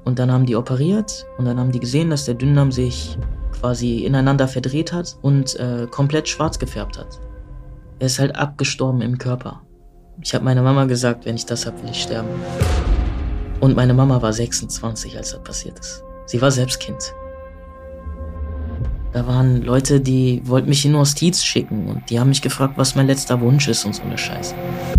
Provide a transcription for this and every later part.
Und dann haben die operiert und dann haben die gesehen, dass der Dünndarm sich quasi ineinander verdreht hat und komplett schwarz gefärbt hat. Er ist halt abgestorben im Körper. Ich habe meiner Mama gesagt, wenn ich das habe, will ich sterben. Und meine Mama war 26, als das passiert ist. Sie war selbst Kind. Da waren Leute, die wollten mich in den Hospiz schicken und die haben mich gefragt, was mein letzter Wunsch ist und so eine Scheiße.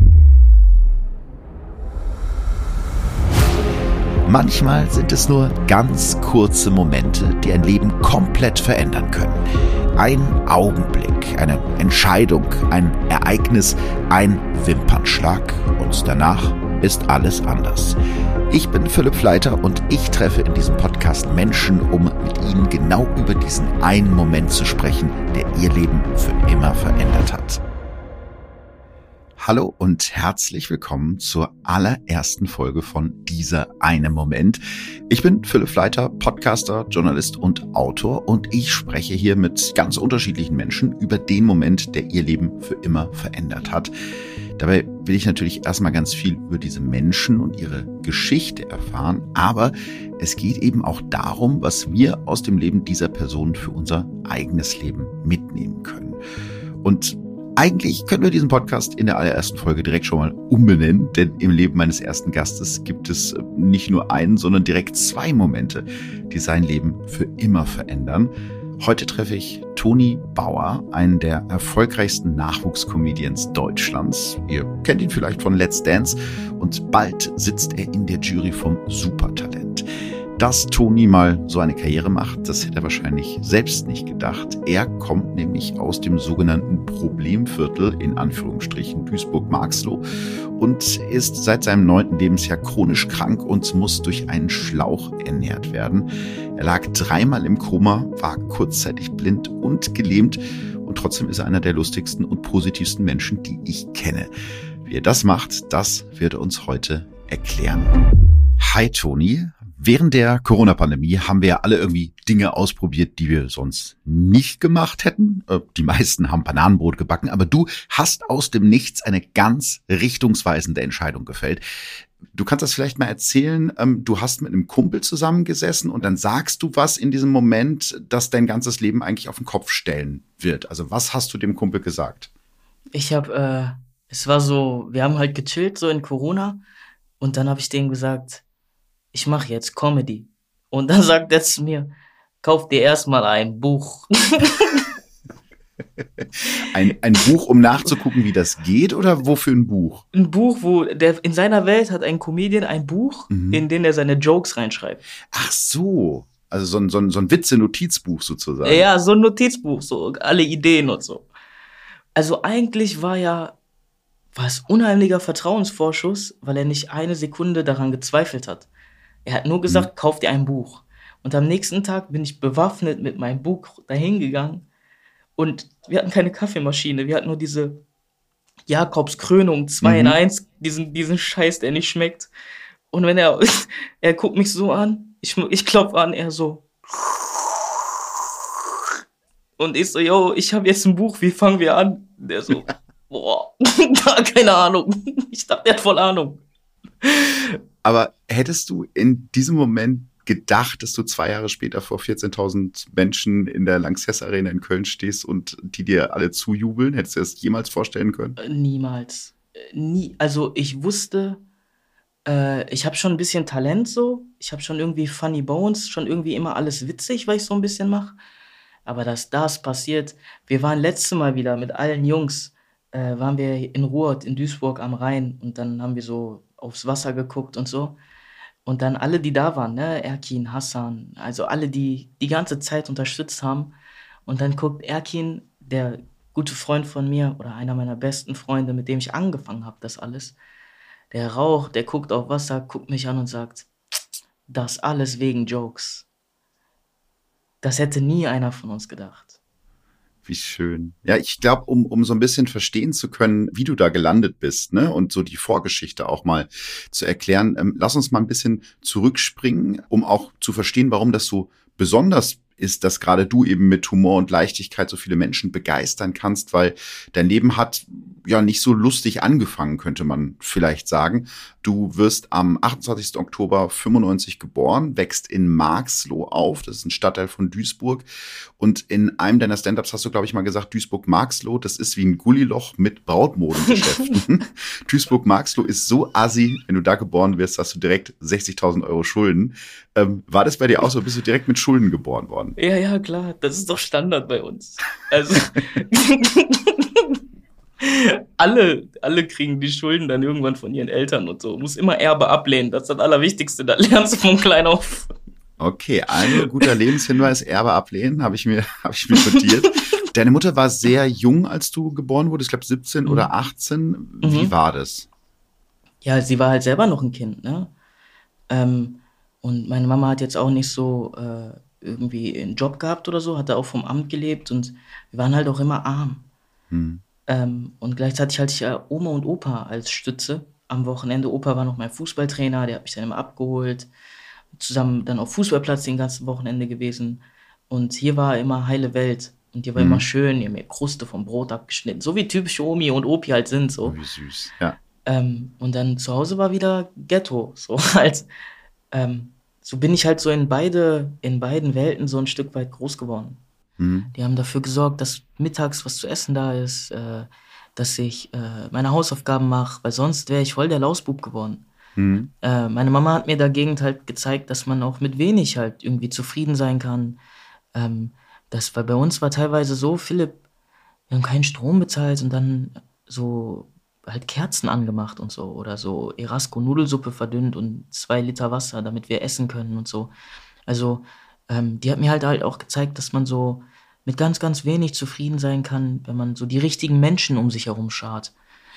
Manchmal sind es nur ganz kurze Momente, die ein Leben komplett verändern können. Ein Augenblick, eine Entscheidung, ein Ereignis, ein Wimpernschlag und danach ist alles anders. Ich bin Philipp Fleiter und ich treffe in diesem Podcast Menschen, um mit ihnen genau über diesen einen Moment zu sprechen, der ihr Leben für immer verändert hat. Hallo und herzlich willkommen zur allerersten Folge von Dieser eine Moment. Ich bin Philipp Fleiter, Podcaster, Journalist und Autor und ich spreche hier mit ganz unterschiedlichen Menschen über den Moment, der ihr Leben für immer verändert hat. Dabei will ich natürlich erstmal ganz viel über diese Menschen und ihre Geschichte erfahren, aber es geht eben auch darum, was wir aus dem Leben dieser Person für unser eigenes Leben mitnehmen können. Und eigentlich können wir diesen Podcast in der allerersten Folge direkt schon mal umbenennen, denn im Leben meines ersten Gastes gibt es nicht nur einen, sondern direkt zwei Momente, die sein Leben für immer verändern. Heute treffe ich Toni Bauer, einen der erfolgreichsten Nachwuchscomedians Deutschlands. Ihr kennt ihn vielleicht von Let's Dance und bald sitzt er in der Jury vom Supertalent. Dass Toni mal so eine Karriere macht, das hätte er wahrscheinlich selbst nicht gedacht. Er kommt nämlich aus dem sogenannten Problemviertel, in Anführungsstrichen Duisburg-Marxloh, und ist seit seinem 9. Lebensjahr chronisch krank und muss durch einen Schlauch ernährt werden. Er lag 3-mal im Koma, war kurzzeitig blind und gelähmt und trotzdem ist er einer der lustigsten und positivsten Menschen, die ich kenne. Wie er das macht, das wird er uns heute erklären. Hi Toni. Während der Corona-Pandemie haben wir ja alle irgendwie Dinge ausprobiert, die wir sonst nicht gemacht hätten. Die meisten haben Bananenbrot gebacken, aber du hast aus dem Nichts eine ganz richtungsweisende Entscheidung gefällt. Du kannst das vielleicht mal erzählen. Du hast mit einem Kumpel zusammengesessen und dann sagst du was in diesem Moment, das dein ganzes Leben eigentlich auf den Kopf stellen wird. Also was hast du dem Kumpel gesagt? Es war so, wir haben halt gechillt so in Corona und dann habe ich denen gesagt, ich mache jetzt Comedy. Und dann sagt er zu mir, kauf dir erstmal ein Buch. Ein Buch, um nachzugucken, wie das geht, oder wofür ein Buch? Ein Buch, in seiner Welt hat ein Comedian ein Buch, in dem er seine Jokes reinschreibt. Ach so, also so ein Witze-Notizbuch sozusagen. Ja, so ein Notizbuch, so alle Ideen und so. Also eigentlich war es unheimlicher Vertrauensvorschuss, weil er nicht eine Sekunde daran gezweifelt hat. Er hat nur gesagt, kauf dir ein Buch. Und am nächsten Tag bin ich bewaffnet mit meinem Buch dahin gegangen. Und wir hatten keine Kaffeemaschine. Wir hatten nur diese Jakobskrönung 2 in 1, diesen Scheiß, der nicht schmeckt. Und wenn er guckt mich so an, ich klopfe an, er so. Und ich so, yo, ich habe jetzt ein Buch, wie fangen wir an? Der so, boah, keine Ahnung. Ich dachte, der hat voll Ahnung. Aber hättest du in diesem Moment gedacht, dass du 2 Jahre später vor 14.000 Menschen in der Lanxess Arena in Köln stehst und die dir alle zujubeln? Hättest du das jemals vorstellen können? Niemals. Nie. Also ich wusste, ich habe schon ein bisschen Talent so. Ich habe schon irgendwie Funny Bones, schon irgendwie immer alles witzig, was ich so ein bisschen mache. Aber dass das passiert, wir waren letztes Mal wieder mit allen Jungs, waren wir in Ruhr, in Duisburg am Rhein und dann haben wir so aufs Wasser geguckt und so. Und dann alle, die da waren, ne, Erkin, Hassan, also alle, die die ganze Zeit unterstützt haben. Und dann guckt Erkin, der gute Freund von mir oder einer meiner besten Freunde, mit dem ich angefangen habe, das alles, der raucht, der guckt auf Wasser, guckt mich an und sagt, das alles wegen Jokes. Das hätte nie einer von uns gedacht. Wie schön. Ja, ich glaube, um so ein bisschen verstehen zu können, wie du da gelandet bist, ne, und so die Vorgeschichte auch mal zu erklären, lass uns mal ein bisschen zurückspringen, um auch zu verstehen, warum das so besonders ist, dass gerade du eben mit Humor und Leichtigkeit so viele Menschen begeistern kannst, weil dein Leben hat ja nicht so lustig angefangen, könnte man vielleicht sagen. Du wirst am 28. Oktober 95 geboren, wächst in Marxloh auf, das ist ein Stadtteil von Duisburg. Und in einem deiner Stand-ups hast du, glaube ich, mal gesagt, Duisburg-Marxloh, das ist wie ein Gulliloch mit Brautmodengeschäften. Duisburg-Marxloh ist so assi, wenn du da geboren wirst, hast du direkt 60.000 Euro Schulden. War das bei dir auch so? Bist du direkt mit Schulden geboren worden? Ja, klar, das ist doch Standard bei uns. Also alle kriegen die Schulden dann irgendwann von ihren Eltern und so. Muss immer Erbe ablehnen, das ist das Allerwichtigste. Da lernst du von klein auf. Okay, ein guter Lebenshinweis, Erbe ablehnen, habe ich mir notiert. Deine Mutter war sehr jung, als du geboren wurdest, ich glaube 17 oder 18. Wie war das? Ja, sie war halt selber noch ein Kind, ne? Und meine Mama hat jetzt auch nicht so irgendwie einen Job gehabt oder so, hatte auch vom Amt gelebt und wir waren halt auch immer arm. Und gleichzeitig hatte ich ja Oma und Opa als Stütze am Wochenende. Opa war noch mein Fußballtrainer, der hat mich dann immer abgeholt. Zusammen dann auf Fußballplatz den ganzen Wochenende gewesen. Und hier war immer heile Welt. Und hier war immer schön, die haben mir Kruste vom Brot abgeschnitten. So wie typische Omi und Opi halt sind. So. Oh, wie süß, ja. Und dann zu Hause war wieder Ghetto. So so bin ich halt so in beiden Welten so ein Stück weit groß geworden. Die haben dafür gesorgt, dass mittags was zu essen da ist, dass ich meine Hausaufgaben mache, weil sonst wäre ich voll der Lausbub geworden. Meine Mama hat mir dagegen halt gezeigt, dass man auch mit wenig halt irgendwie zufrieden sein kann. Weil bei uns war teilweise so, Philipp, wir haben keinen Strom bezahlt und dann so halt Kerzen angemacht und so oder so Erasco-Nudelsuppe verdünnt und 2 Liter Wasser, damit wir essen können und so. Also die hat mir halt auch gezeigt, dass man so mit ganz, ganz wenig zufrieden sein kann, wenn man so die richtigen Menschen um sich herum schart.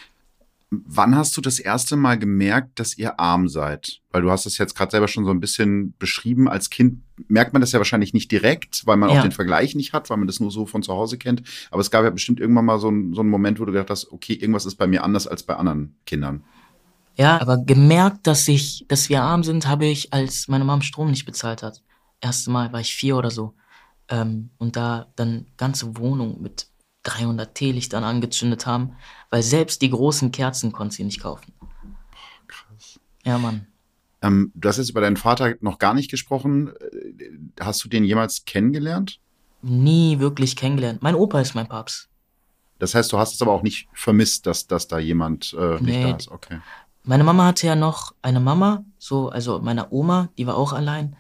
Wann hast du das erste Mal gemerkt, dass ihr arm seid? Weil du hast es jetzt gerade selber schon so ein bisschen beschrieben. Als Kind merkt man das ja wahrscheinlich nicht direkt, weil man auch den Vergleich nicht hat, weil man das nur so von zu Hause kennt. Aber es gab ja bestimmt irgendwann mal so einen Moment, wo du gedacht hast, okay, irgendwas ist bei mir anders als bei anderen Kindern. Ja, aber gemerkt, dass wir arm sind, habe ich, als meine Mom Strom nicht bezahlt hat. Erste Mal war ich 4 oder so. Und da dann ganze Wohnung mit 300 Teelichtern angezündet haben, weil selbst die großen Kerzen konnte sie nicht kaufen. Krass. Ja, Mann. Du hast jetzt über deinen Vater noch gar nicht gesprochen. Hast du den jemals kennengelernt? Nie wirklich kennengelernt. Mein Opa ist mein Papst. Das heißt, du hast es aber auch nicht vermisst, dass da jemand nicht da ist. Okay. Meine Mama hatte ja noch eine Mama, also meine Oma, die war auch allein.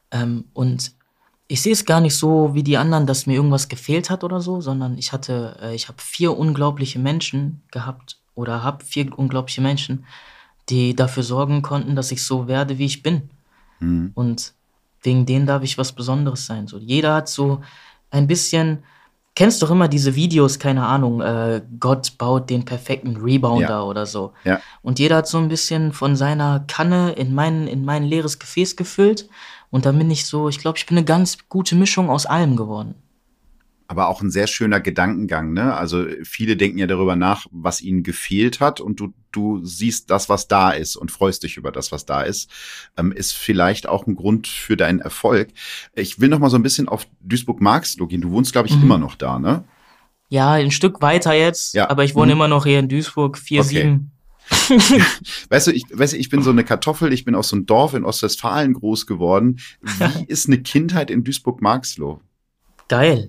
Und ich sehe es gar nicht so wie die anderen, dass mir irgendwas gefehlt hat oder so, sondern ich habe 4 unglaubliche Menschen gehabt oder habe 4 unglaubliche Menschen, die dafür sorgen konnten, dass ich so werde, wie ich bin. Und wegen denen darf ich was Besonderes sein. So, jeder hat so ein bisschen, kennst doch immer diese Videos, keine Ahnung, Gott baut den perfekten Rebounder oder so. Ja. Und jeder hat so ein bisschen von seiner Kanne in mein leeres Gefäß gefüllt. Und dann bin ich so, ich glaube, ich bin eine ganz gute Mischung aus allem geworden. Aber auch ein sehr schöner Gedankengang, ne? Also viele denken ja darüber nach, was ihnen gefehlt hat und du siehst das, was da ist und freust dich über das, was da ist. Ist vielleicht auch ein Grund für deinen Erfolg. Ich will noch mal so ein bisschen auf Duisburg-Marxloh gehen. Du wohnst, glaube ich, immer noch da, ne? Ja, ein Stück weiter jetzt, ja. Aber ich wohne immer noch hier in Duisburg, 4-7. Weißt du, ich bin so eine Kartoffel, ich bin aus so einem Dorf in Ostwestfalen groß geworden. Wie ist eine Kindheit in Duisburg-Marxloh? Geil.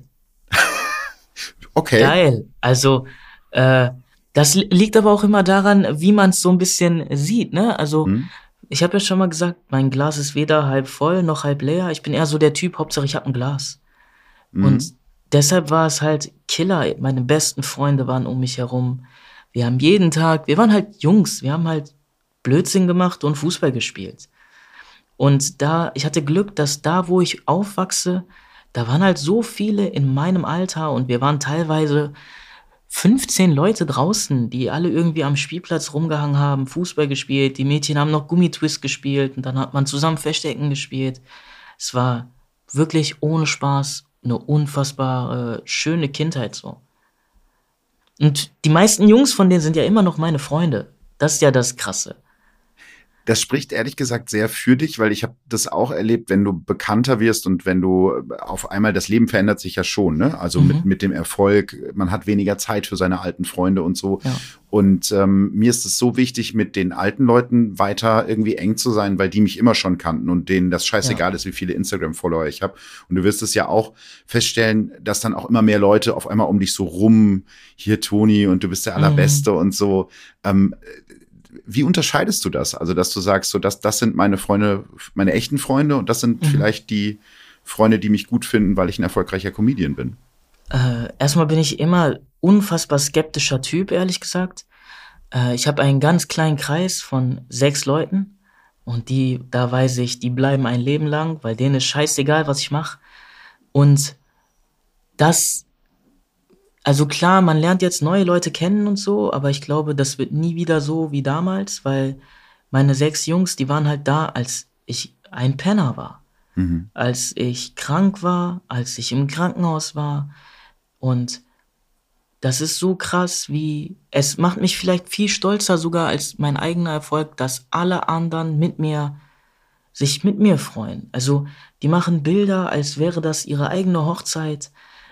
Okay. Geil. Also, das liegt aber auch immer daran, wie man es so ein bisschen sieht, ne? Also, ich habe ja schon mal gesagt, mein Glas ist weder halb voll noch halb leer. Ich bin eher so der Typ, Hauptsache ich habe ein Glas. Und deshalb war es halt Killer. Meine besten Freunde waren um mich herum. Wir waren halt Jungs, wir haben halt Blödsinn gemacht und Fußball gespielt. Und ich hatte Glück, dass da, wo ich aufwachse, da waren halt so viele in meinem Alter und wir waren teilweise 15 Leute draußen, die alle irgendwie am Spielplatz rumgehangen haben, Fußball gespielt, die Mädchen haben noch Gummitwist gespielt und dann hat man zusammen Verstecken gespielt. Es war wirklich ohne Spaß eine unfassbar schöne Kindheit so. Und die meisten Jungs von denen sind ja immer noch meine Freunde. Das ist ja das Krasse. Das spricht ehrlich gesagt sehr für dich, weil ich habe das auch erlebt, wenn du bekannter wirst und wenn du auf einmal, das Leben verändert sich ja schon, ne? Also mit dem Erfolg, man hat weniger Zeit für seine alten Freunde und so. Ja. Und mir ist es so wichtig, mit den alten Leuten weiter irgendwie eng zu sein, weil die mich immer schon kannten und denen das scheißegal ist, wie viele Instagram-Follower ich habe. Und du wirst es ja auch feststellen, dass dann auch immer mehr Leute auf einmal um dich so rum, hier Toni und du bist der Allerbeste und so. Wie unterscheidest du das? Also, dass du sagst, so, das sind meine Freunde, meine echten Freunde und das sind vielleicht die Freunde, die mich gut finden, weil ich ein erfolgreicher Comedian bin. Erstmal bin ich immer unfassbar skeptischer Typ, ehrlich gesagt. Ich habe einen ganz kleinen Kreis von 6 Leuten und da weiß ich, die bleiben ein Leben lang, weil denen ist scheißegal, was ich mache. Und also klar, man lernt jetzt neue Leute kennen und so, aber ich glaube, das wird nie wieder so wie damals, weil meine 6 Jungs, die waren halt da, als ich ein Penner war. Als ich krank war, als ich im Krankenhaus war. Und das ist so krass, es macht mich vielleicht viel stolzer sogar als mein eigener Erfolg, dass alle anderen sich mit mir freuen. Also, die machen Bilder, als wäre das ihre eigene Hochzeit.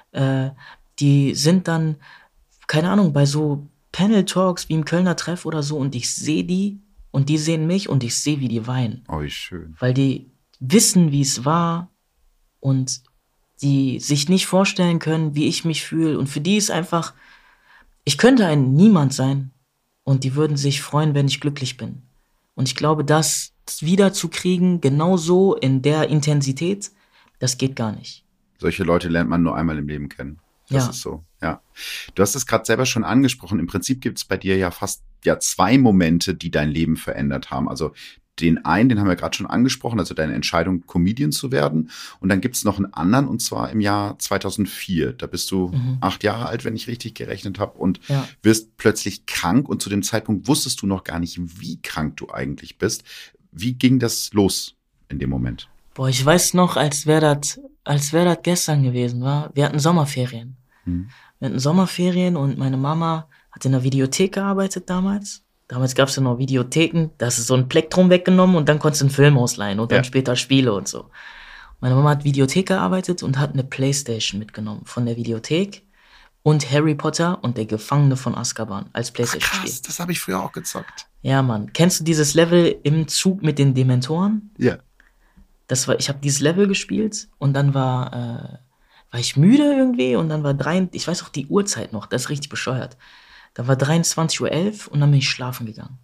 Die sind dann, keine Ahnung, bei so Panel-Talks wie im Kölner Treff oder so und ich sehe die und die sehen mich und ich sehe, wie die weinen. Oh, wie schön. Weil die wissen, wie es war und die sich nicht vorstellen können, wie ich mich fühle. Und für die ist einfach, ich könnte ein Niemand sein und die würden sich freuen, wenn ich glücklich bin. Und ich glaube, das wiederzukriegen, genauso in der Intensität, das geht gar nicht. Solche Leute lernt man nur einmal im Leben kennen. Das ist so, ja. Du hast es gerade selber schon angesprochen. Im Prinzip gibt es bei dir ja fast 2 Momente, die dein Leben verändert haben. Also den haben wir gerade schon angesprochen, also deine Entscheidung, Comedian zu werden. Und dann gibt es noch einen anderen, und zwar im Jahr 2004. Da bist du 8 Jahre alt, wenn ich richtig gerechnet habe, und wirst plötzlich krank. Und zu dem Zeitpunkt wusstest du noch gar nicht, wie krank du eigentlich bist. Wie ging das los in dem Moment? Boah, ich weiß noch, als wäre das gestern gewesen war. Wir hatten Sommerferien. Wir hatten Sommerferien und meine Mama hat in der Videothek gearbeitet damals. Damals gab es ja noch Videotheken, da hast du so ein Plektrum weggenommen und dann konntest du einen Film ausleihen und dann später Spiele und so. Meine Mama hat Videothek gearbeitet und hat eine Playstation mitgenommen von der Videothek und Harry Potter und der Gefangene von Azkaban als Playstation-Spiel. Krass, das habe ich früher auch gezockt. Ja, Mann. Kennst du dieses Level im Zug mit den Dementoren? Ja. Ich habe dieses Level gespielt und dann war ich müde irgendwie und dann ich weiß auch die Uhrzeit noch, das ist richtig bescheuert. Da war 23:11 Uhr und dann bin ich schlafen gegangen.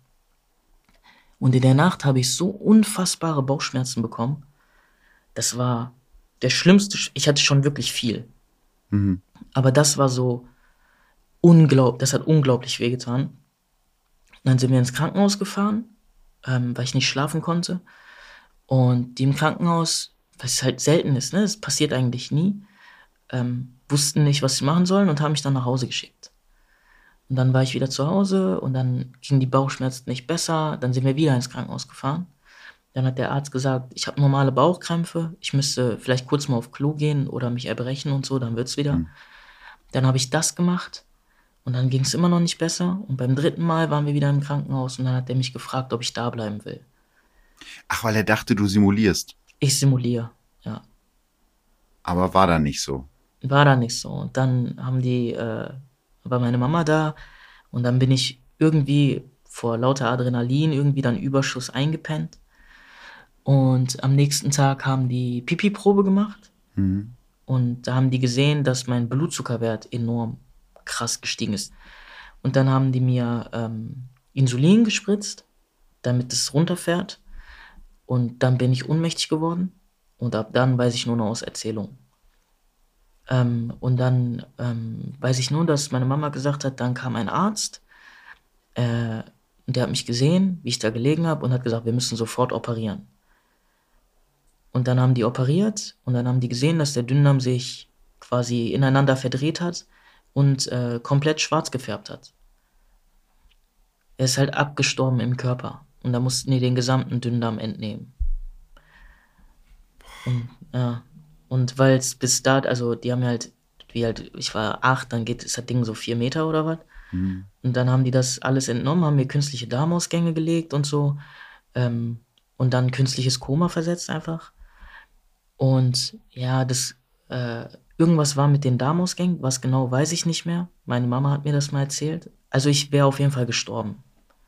Und in der Nacht habe ich so unfassbare Bauchschmerzen bekommen. Das war der schlimmste, ich hatte schon wirklich viel. Aber das war so das hat unglaublich wehgetan. Und dann sind wir ins Krankenhaus gefahren, weil ich nicht schlafen konnte. Und die im Krankenhaus, was halt selten ist, ne, das passiert eigentlich nie, wussten nicht, was sie machen sollen und haben mich dann nach Hause geschickt. Und dann war ich wieder zu Hause und dann gingen die Bauchschmerzen nicht besser. Dann sind wir wieder ins Krankenhaus gefahren. Dann hat der Arzt gesagt, ich habe normale Bauchkrämpfe, ich müsste vielleicht kurz mal auf Klo gehen oder mich erbrechen und so, dann wird's wieder. Dann habe ich das gemacht und dann ging es immer noch nicht besser. Und beim 3. Mal waren wir wieder im Krankenhaus und dann hat er mich gefragt, ob ich da bleiben will. Ach, weil er dachte, du simulierst. Ich simuliere, ja. Aber war da nicht so. War da nicht so. Und dann war meine Mama da und dann bin ich irgendwie vor lauter Adrenalin irgendwie dann Überschuss eingepennt. Und am nächsten Tag haben die Pipi-Probe gemacht. Und da haben die gesehen, dass mein Blutzuckerwert enorm krass gestiegen ist. Und dann haben die mir Insulin gespritzt, damit es runterfährt. Und dann bin ich ohnmächtig geworden. Und ab dann weiß ich nur noch aus Erzählungen. Und dann weiß ich nur, dass meine Mama gesagt hat, dann kam ein Arzt. Und der hat mich gesehen, wie ich da gelegen habe und hat gesagt, wir müssen sofort operieren. Und dann haben die operiert und dann haben die gesehen, dass der Dünndarm sich quasi ineinander verdreht hat und komplett schwarz gefärbt hat. Er ist halt abgestorben im Körper. Und da mussten die den gesamten Dünndarm entnehmen. Und weil es bis dato, also die haben mir halt, ich war 8, dann ist das Ding so 4 Meter oder was. Und dann haben die das alles entnommen, haben mir künstliche Darmausgänge gelegt und so. und dann künstliches Koma versetzt einfach. Und ja, irgendwas war mit den Darmausgängen, was genau weiß ich nicht mehr. Meine Mama hat mir das mal erzählt. Also ich wäre auf jeden Fall gestorben.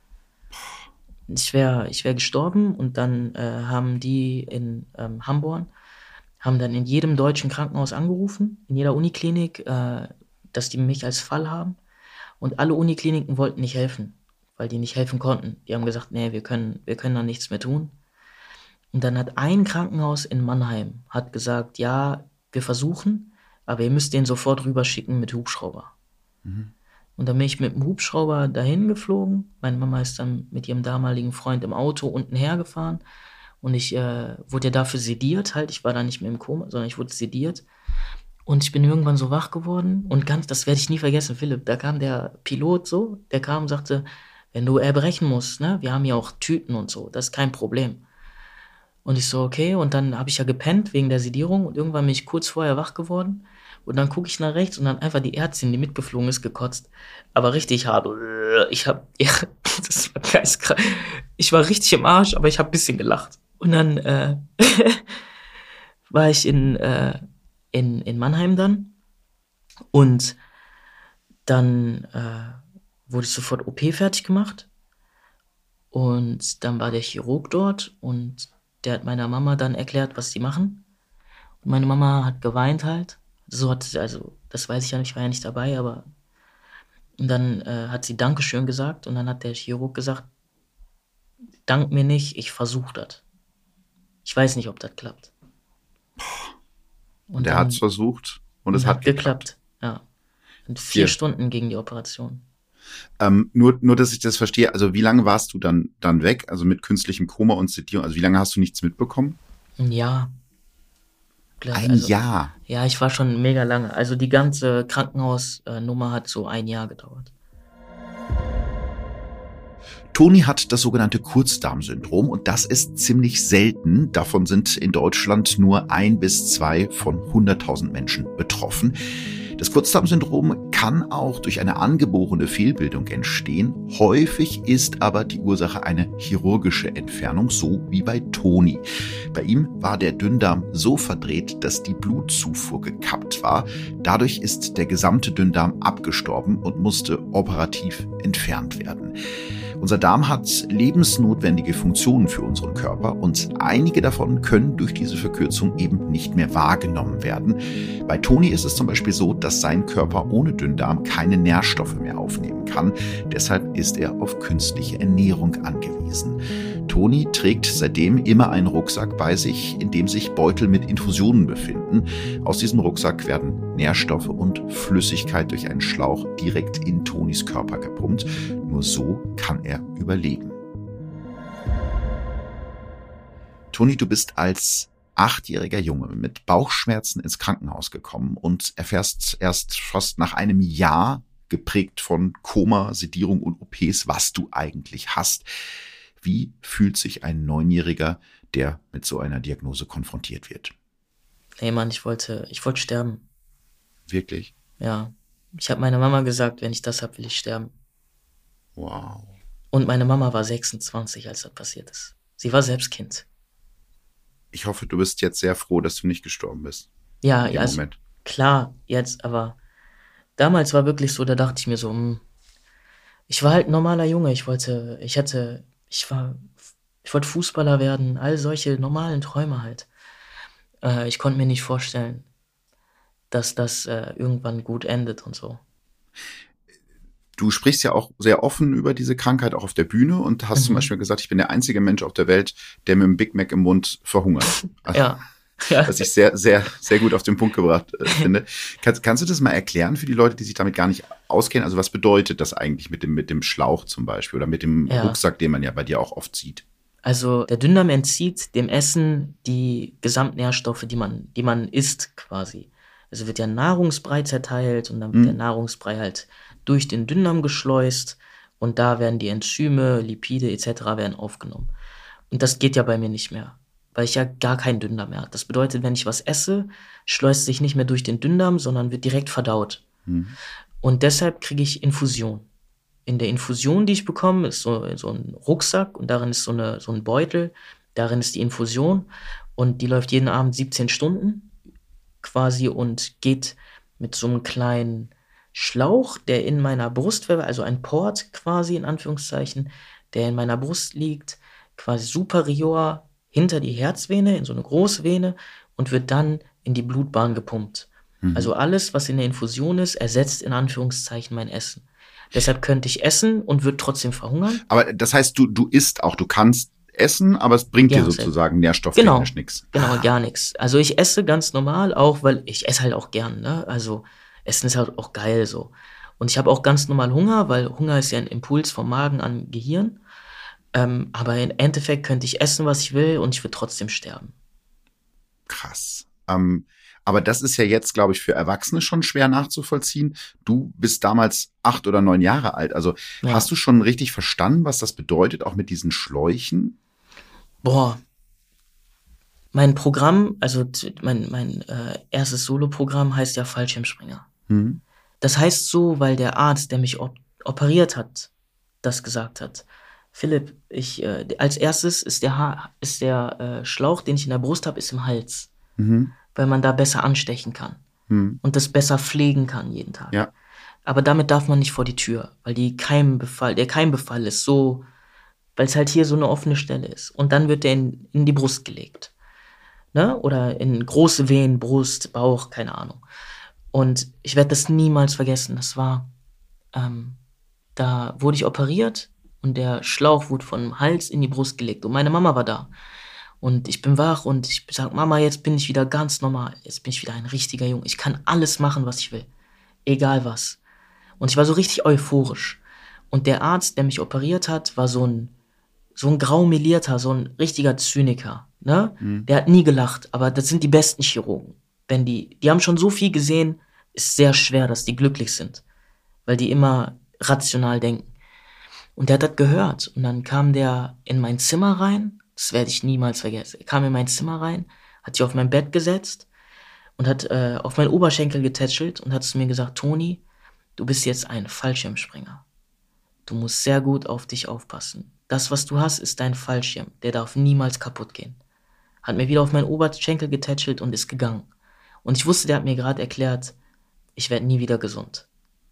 Ich wär gestorben und dann haben die in Hamborn, haben dann in jedem deutschen Krankenhaus angerufen, in jeder Uniklinik, dass die mich als Fall haben. Und alle Unikliniken wollten nicht helfen, weil die nicht helfen konnten. Die haben gesagt, nee, wir können da nichts mehr tun. Und dann hat ein Krankenhaus in Mannheim hat gesagt, ja, wir versuchen, aber ihr müsst den sofort rüberschicken mit Hubschrauber. Und dann bin ich mit dem Hubschrauber dahin geflogen. Meine Mama ist dann mit ihrem damaligen Freund im Auto unten hergefahren. Und ich wurde ja dafür sediert halt. Ich war da nicht mehr im Koma, sondern ich wurde sediert. Und ich bin irgendwann so wach geworden. Und das werde ich nie vergessen, Philipp. Da kam der Pilot so, der kam und sagte, wenn du erbrechen musst, ne, wir haben ja auch Tüten und so, das ist kein Problem. Und ich so, okay. Und dann habe ich ja gepennt wegen der Sedierung. Und irgendwann bin ich kurz vorher wach geworden. Und dann gucke ich nach rechts und dann einfach die Ärztin, die mitgeflogen ist, gekotzt. Aber richtig hart. Ja, das war geistkrank. Ich war richtig im Arsch, aber ich habe ein bisschen gelacht. Und dann war ich in Mannheim dann. Und dann wurde ich sofort OP fertig gemacht. Und dann war der Chirurg dort und der hat meiner Mama dann erklärt, was die machen. Und meine Mama hat geweint halt. Also, das weiß ich ja nicht, ich war ja nicht dabei, aber. Und dann hat sie Dankeschön gesagt und dann hat der Chirurg gesagt, dank mir nicht, ich versuche das. Ich weiß nicht, ob das klappt. Und er hat es versucht und es hat geklappt. Ja. Und 4 Stunden ging die Operation. Nur, dass ich das verstehe, also wie lange warst du dann weg, also mit künstlichem Koma und Sedierung, also wie lange hast du nichts mitbekommen? Ein Jahr. Ein Jahr? Ja, ich war schon mega lange. Also die ganze Krankenhausnummer hat so ein Jahr gedauert. Toni hat das sogenannte Kurzdarmsyndrom und das ist ziemlich selten. Davon sind in Deutschland nur 1 bis 2 von 100.000 Menschen betroffen. Das Kurzdarmsyndrom kann auch durch eine angeborene Fehlbildung entstehen. Häufig ist aber die Ursache eine chirurgische Entfernung, so wie bei Toni. Bei ihm war der Dünndarm so verdreht, dass die Blutzufuhr gekappt war. Dadurch ist der gesamte Dünndarm abgestorben und musste operativ entfernt werden. Unser Darm hat lebensnotwendige Funktionen für unseren Körper und einige davon können durch diese Verkürzung eben nicht mehr wahrgenommen werden. Bei Toni ist es zum Beispiel so, dass sein Körper ohne Dünndarm keine Nährstoffe mehr aufnehmen kann. Deshalb ist er auf künstliche Ernährung angewiesen. Toni trägt seitdem immer einen Rucksack bei sich, in dem sich Beutel mit Infusionen befinden. Aus diesem Rucksack werden Nährstoffe und Flüssigkeit durch einen Schlauch direkt in Tonis Körper gepumpt. Nur so kann er überleben. Toni, du bist als 8-jähriger Junge mit Bauchschmerzen ins Krankenhaus gekommen und erfährst erst fast nach einem Jahr, geprägt von Koma, Sedierung und OPs, was du eigentlich hast. Wie fühlt sich ein 9-Jähriger, der mit so einer Diagnose konfrontiert wird? Nee, Mann, ich wollte sterben. Wirklich? Ja. Ich habe meiner Mama gesagt, wenn ich das habe, will ich sterben. Wow. Und meine Mama war 26, als das passiert ist. Sie war selbst Kind. Ich hoffe, du bist jetzt sehr froh, dass du nicht gestorben bist. Ja, also, klar, jetzt, aber damals war wirklich so, da dachte ich mir so, ich war halt ein normaler Junge, ich wollte Fußballer werden, all solche normalen Träume halt. Ich konnte mir nicht vorstellen, dass das irgendwann gut endet und so. Du sprichst ja auch sehr offen über diese Krankheit, auch auf der Bühne und hast zum Beispiel gesagt, ich bin der einzige Mensch auf der Welt, der mit einem Big Mac im Mund verhungert. Ja. Was ich sehr, sehr, sehr gut auf den Punkt gebracht finde. Kannst du das mal erklären für die Leute, die sich damit gar nicht auskennen? Also was bedeutet das eigentlich mit dem Schlauch zum Beispiel oder mit dem Rucksack, den man ja bei dir auch oft sieht? Also der Dünndarm entzieht dem Essen die Gesamtnährstoffe, die man isst quasi. Also wird ja Nahrungsbrei zerteilt und dann wird der Nahrungsbrei halt durch den Dünndarm geschleust und da werden die Enzyme, Lipide etc. werden aufgenommen. Und das geht ja bei mir nicht mehr, weil ich ja gar keinen Dünndarm mehr habe. Das bedeutet, wenn ich was esse, schleust sich nicht mehr durch den Dünndarm, sondern wird direkt verdaut. Und deshalb kriege ich Infusion. in der Infusion, die ich bekomme, ist so ein Rucksack und darin ist so ein Beutel, darin ist die Infusion und die läuft jeden Abend 17 Stunden quasi und geht mit so einem kleinen Schlauch, der in meiner Brust, also ein Port quasi in Anführungszeichen, der in meiner Brust liegt, quasi superior hinter die Herzvene, in so eine große Vene und wird dann in die Blutbahn gepumpt. Also alles, was in der Infusion ist, ersetzt in Anführungszeichen mein Essen. Deshalb könnte ich essen und würde trotzdem verhungern. Aber das heißt, du isst auch, du kannst essen, aber es bringt dir sozusagen nährstofftechnisch nichts. Genau, gar nichts. Also ich esse ganz normal, auch weil ich esse halt auch gern, ne? Also Essen ist halt auch geil so. Und ich habe auch ganz normal Hunger, weil Hunger ist ja ein Impuls vom Magen an Gehirn. Aber im Endeffekt könnte ich essen, was ich will und ich würde trotzdem sterben. Krass. Aber das ist ja jetzt, glaube ich, für Erwachsene schon schwer nachzuvollziehen. Du bist damals 8 oder 9 Jahre alt. Also hast du schon richtig verstanden, was das bedeutet, auch mit diesen Schläuchen? Boah. Mein Programm, also mein erstes Soloprogramm heißt ja Fallschirmspringer. Das heißt so, weil der Arzt, der mich operiert hat, das gesagt hat. Philipp, als erstes ist der Schlauch, den ich in der Brust habe, ist im Hals. Weil man da besser anstechen kann. Und das besser pflegen kann jeden Tag. Ja. Aber damit darf man nicht vor die Tür, weil der Keimbefall ist so, weil es halt hier so eine offene Stelle ist. Und dann wird der in die Brust gelegt. Ne? Oder in große Venen, Brust, Bauch, keine Ahnung. Und ich werde das niemals vergessen. Das war, da wurde ich operiert und der Schlauch wurde vom Hals in die Brust gelegt. Und meine Mama war da. Und ich bin wach und ich sag, Mama, jetzt bin ich wieder ganz normal. Jetzt bin ich wieder ein richtiger Junge. Ich kann alles machen, was ich will. Egal was. Und ich war so richtig euphorisch. Und der Arzt, der mich operiert hat, war so ein graumelierter, so ein richtiger Zyniker. Ne? Der hat nie gelacht, aber das sind die besten Chirurgen. Die haben schon so viel gesehen, ist sehr schwer, dass die glücklich sind. Weil die immer rational denken. Und der hat das gehört. Und dann kam der in mein Zimmer rein. Das werde ich niemals vergessen. Er kam in mein Zimmer rein, hat sich auf mein Bett gesetzt und hat auf meinen Oberschenkel getätschelt und hat zu mir gesagt, Toni, du bist jetzt ein Fallschirmspringer. Du musst sehr gut auf dich aufpassen. Das, was du hast, ist dein Fallschirm. Der darf niemals kaputt gehen. Hat mir wieder auf meinen Oberschenkel getätschelt und ist gegangen. Und ich wusste, der hat mir gerade erklärt, ich werde nie wieder gesund.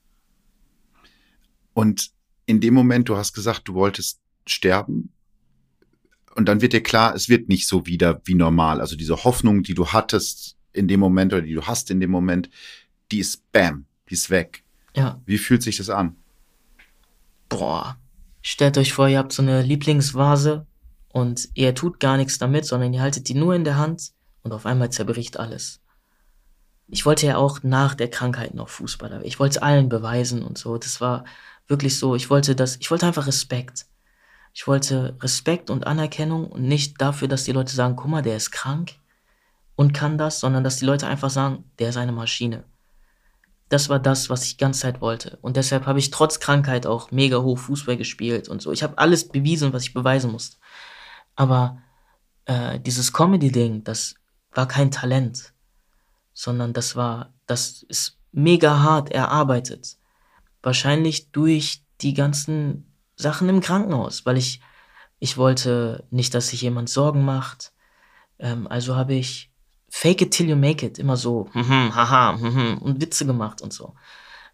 Und in dem Moment, du hast gesagt, du wolltest sterben. Und dann wird dir klar, es wird nicht so wieder wie normal. Also diese Hoffnung, die du hattest in dem Moment oder die du hast in dem Moment, die ist bam, die ist weg. Ja. Wie fühlt sich das an? Boah, stellt euch vor, ihr habt so eine Lieblingsvase und ihr tut gar nichts damit, sondern ihr haltet die nur in der Hand und auf einmal zerbricht alles. Ich wollte ja auch nach der Krankheit noch Fußballer. Ich wollte es allen beweisen und so. Das war wirklich so, ich wollte einfach Respekt. Ich wollte Respekt und Anerkennung und nicht dafür, dass die Leute sagen, guck mal, der ist krank und kann das, sondern dass die Leute einfach sagen, der ist eine Maschine. Das war das, was ich die ganze Zeit wollte. Und deshalb habe ich trotz Krankheit auch mega hoch Fußball gespielt und so. Ich habe alles bewiesen, was ich beweisen musste. Aber dieses Comedy-Ding, das war kein Talent, sondern das ist mega hart erarbeitet. Wahrscheinlich durch die ganzen Sachen im Krankenhaus, weil ich wollte nicht, dass sich jemand Sorgen macht. Also habe ich fake it till you make it, immer so, haha, und Witze gemacht und so.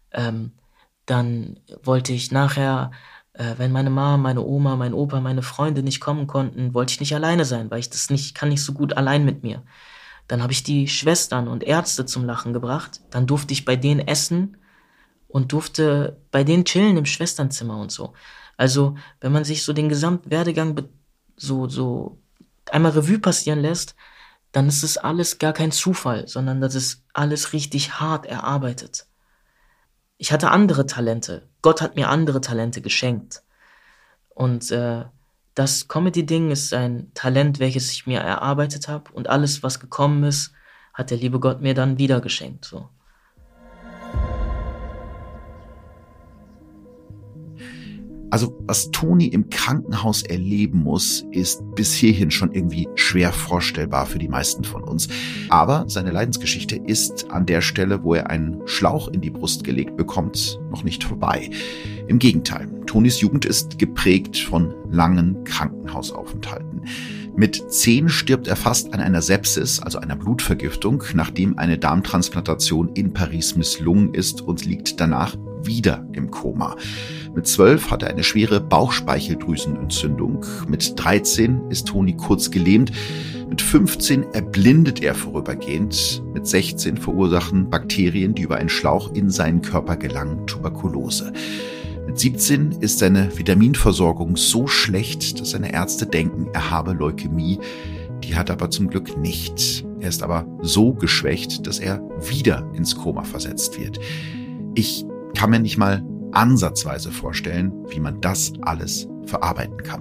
Dann wollte ich nachher, wenn meine Mama, meine Oma, mein Opa, meine Freunde nicht kommen konnten, wollte ich nicht alleine sein, weil ich kann nicht so gut allein mit mir. Dann habe ich die Schwestern und Ärzte zum Lachen gebracht. Dann durfte ich bei denen essen und durfte bei denen chillen im Schwesternzimmer und so. Also, wenn man sich so den gesamten Werdegang so einmal Revue passieren lässt, dann ist es alles gar kein Zufall, sondern das ist alles richtig hart erarbeitet. Ich hatte andere Talente. Gott hat mir andere Talente geschenkt. Und das Comedy-Ding ist ein Talent, welches ich mir erarbeitet habe. Und alles, was gekommen ist, hat der liebe Gott mir dann wieder geschenkt. So. Also was Toni im Krankenhaus erleben muss, ist bis hierhin schon irgendwie schwer vorstellbar für die meisten von uns. Aber seine Leidensgeschichte ist an der Stelle, wo er einen Schlauch in die Brust gelegt bekommt, noch nicht vorbei. Im Gegenteil, Tonis Jugend ist geprägt von langen Krankenhausaufenthalten. Mit 10 stirbt er fast an einer Sepsis, also einer Blutvergiftung, nachdem eine Darmtransplantation in Paris misslungen ist und liegt danach wieder im Koma. Mit 12 hat er eine schwere Bauchspeicheldrüsenentzündung. Mit 13 ist Toni kurz gelähmt. Mit 15 erblindet er vorübergehend. Mit 16 verursachen Bakterien, die über einen Schlauch in seinen Körper gelangen, Tuberkulose. Mit 17 ist seine Vitaminversorgung so schlecht, dass seine Ärzte denken, er habe Leukämie. Die hat er aber zum Glück nicht. Er ist aber so geschwächt, dass er wieder ins Koma versetzt wird. Ich kann mir nicht mal ansatzweise vorstellen, wie man das alles verarbeiten kann.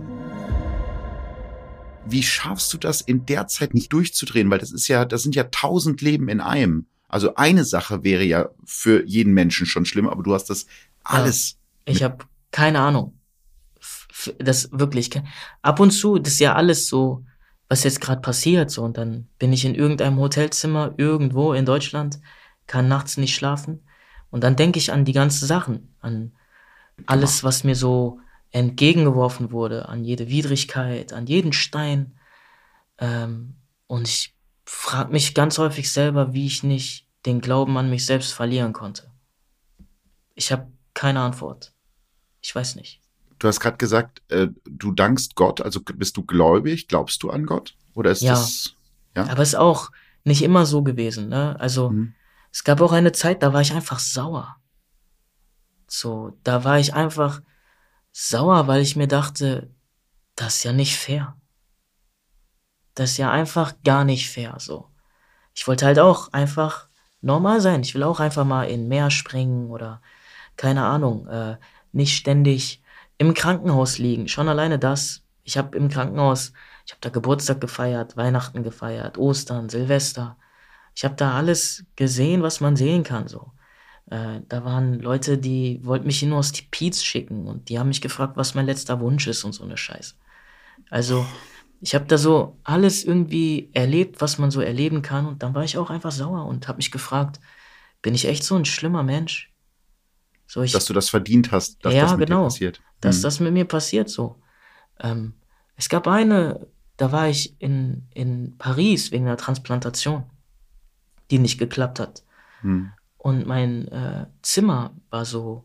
Wie schaffst du das in der Zeit nicht durchzudrehen? Weil das sind ja 1000 Leben in einem. Also eine Sache wäre ja für jeden Menschen schon schlimm, aber du hast das alles. Ja, ich habe keine Ahnung. Das wirklich. Ab und zu, das ist ja alles so, was jetzt gerade passiert, so, und dann bin ich in irgendeinem Hotelzimmer irgendwo in Deutschland, kann nachts nicht schlafen. Und dann denke ich an die ganzen Sachen, an alles, was mir so entgegengeworfen wurde, an jede Widrigkeit, an jeden Stein. Und ich frage mich ganz häufig selber, wie ich nicht den Glauben an mich selbst verlieren konnte. Ich habe keine Antwort. Ich weiß nicht. Du hast gerade gesagt, du dankst Gott, also bist du gläubig? Glaubst du an Gott? Oder ist das... Ja, aber es ist auch nicht immer so gewesen, ne? Also es gab auch eine Zeit, da war ich einfach sauer. So, da war ich einfach sauer, weil ich mir dachte, das ist ja nicht fair. Das ist ja einfach gar nicht fair, so. Ich wollte halt auch einfach normal sein. Ich will auch einfach mal in Meer springen oder, keine Ahnung, nicht ständig im Krankenhaus liegen. Schon alleine das. Ich habe da Geburtstag gefeiert, Weihnachten gefeiert, Ostern, Silvester. Ich habe da alles gesehen, was man sehen kann, so. Da waren Leute, die wollten mich nur aus die Piez schicken und die haben mich gefragt, was mein letzter Wunsch ist und so eine Scheiße. Also, ich habe da so alles irgendwie erlebt, was man so erleben kann, und dann war ich auch einfach sauer und habe mich gefragt, bin ich echt so ein schlimmer Mensch? So, dass du das verdient hast, dass das mit dir passiert. Dass das mit mir passiert, so. Es gab da war ich in Paris wegen einer Transplantation, die nicht geklappt hat. Und mein Zimmer war so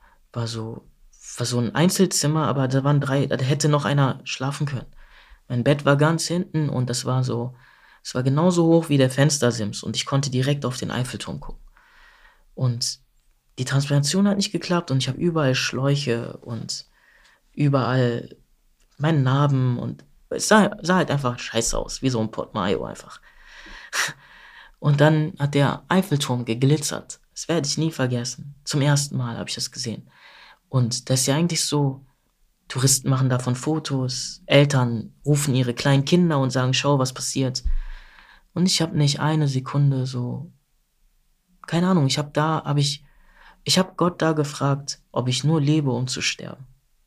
ein Einzelzimmer, aber da waren 3, da hätte noch einer schlafen können. Mein Bett war ganz hinten und es war genauso hoch wie der Fenstersims und ich konnte direkt auf den Eiffelturm gucken. Und die Transplantation hat nicht geklappt und ich habe überall Schläuche und überall meine Narben und es sah halt einfach scheiße aus, wie so ein Pot Mayo einfach. Und dann hat der Eiffelturm geglitzert. Das werde ich nie vergessen. Zum ersten Mal habe ich das gesehen. Und das ist ja eigentlich so, Touristen machen davon Fotos, Eltern rufen ihre kleinen Kinder und sagen, schau, was passiert. Und ich habe nicht eine Sekunde so, keine Ahnung, ich habe Gott da gefragt, ob ich nur lebe, um zu sterben.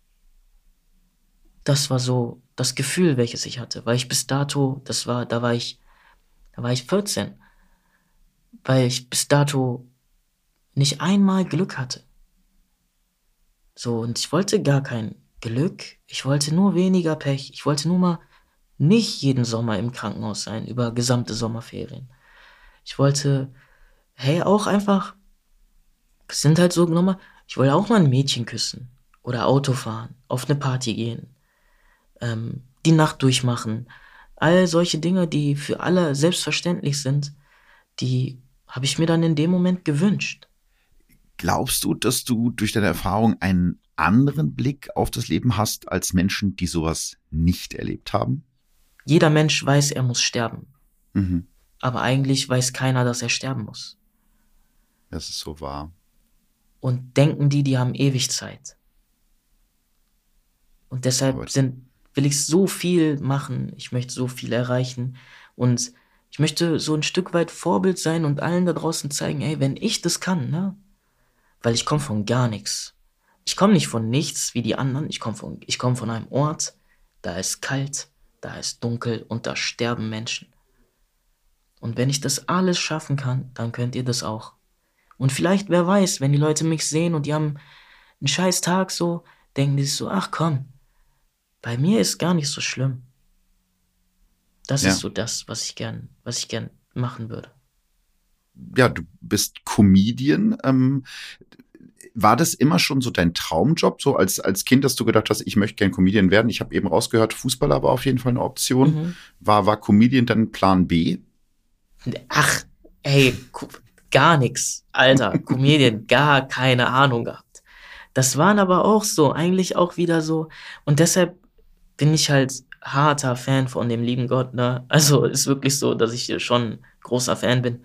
Das war so das Gefühl, welches ich hatte, weil ich bis dato, da war ich 14, weil ich bis dato nicht einmal Glück hatte. So, und ich wollte gar kein Glück, ich wollte nur weniger Pech, ich wollte nur mal nicht jeden Sommer im Krankenhaus sein, über gesamte Sommerferien. Ich wollte, auch einfach, es sind halt so nochmal, ich wollte auch mal ein Mädchen küssen oder Auto fahren, auf eine Party gehen, die Nacht durchmachen. All solche Dinge, die für alle selbstverständlich sind, die habe ich mir dann in dem Moment gewünscht. Glaubst du, dass du durch deine Erfahrung einen anderen Blick auf das Leben hast als Menschen, die sowas nicht erlebt haben? Jeder Mensch weiß, er muss sterben. Aber eigentlich weiß keiner, dass er sterben muss. Das ist so wahr. Und denken die haben ewig Zeit. Und deshalb will ich so viel machen, ich möchte so viel erreichen und ich möchte so ein Stück weit Vorbild sein und allen da draußen zeigen, wenn ich das kann, ne? Weil ich komme von gar nichts. Ich komme nicht von nichts wie die anderen. Ich komme von einem Ort, da ist kalt, da ist dunkel und da sterben Menschen. Und wenn ich das alles schaffen kann, dann könnt ihr das auch. Und vielleicht, wer weiß, wenn die Leute mich sehen und die haben einen scheiß Tag so, denken die sich so, ach komm, bei mir ist gar nicht so schlimm. Das Ja. ist so das, was ich gern machen würde. Ja, du bist Comedian. War das immer schon so dein Traumjob, so als Kind, dass du gedacht hast, ich möchte gern Comedian werden? Ich habe eben rausgehört, Fußballer war auf jeden Fall eine Option. Mhm. War Comedian dann Plan B? Ach, ey, gar nix, Alter, Comedian, gar keine Ahnung gehabt. Das waren aber auch so, eigentlich auch wieder so. Und deshalb bin ich halt harter Fan von dem lieben Gott, ne? Also ist wirklich so, dass ich schon großer Fan bin.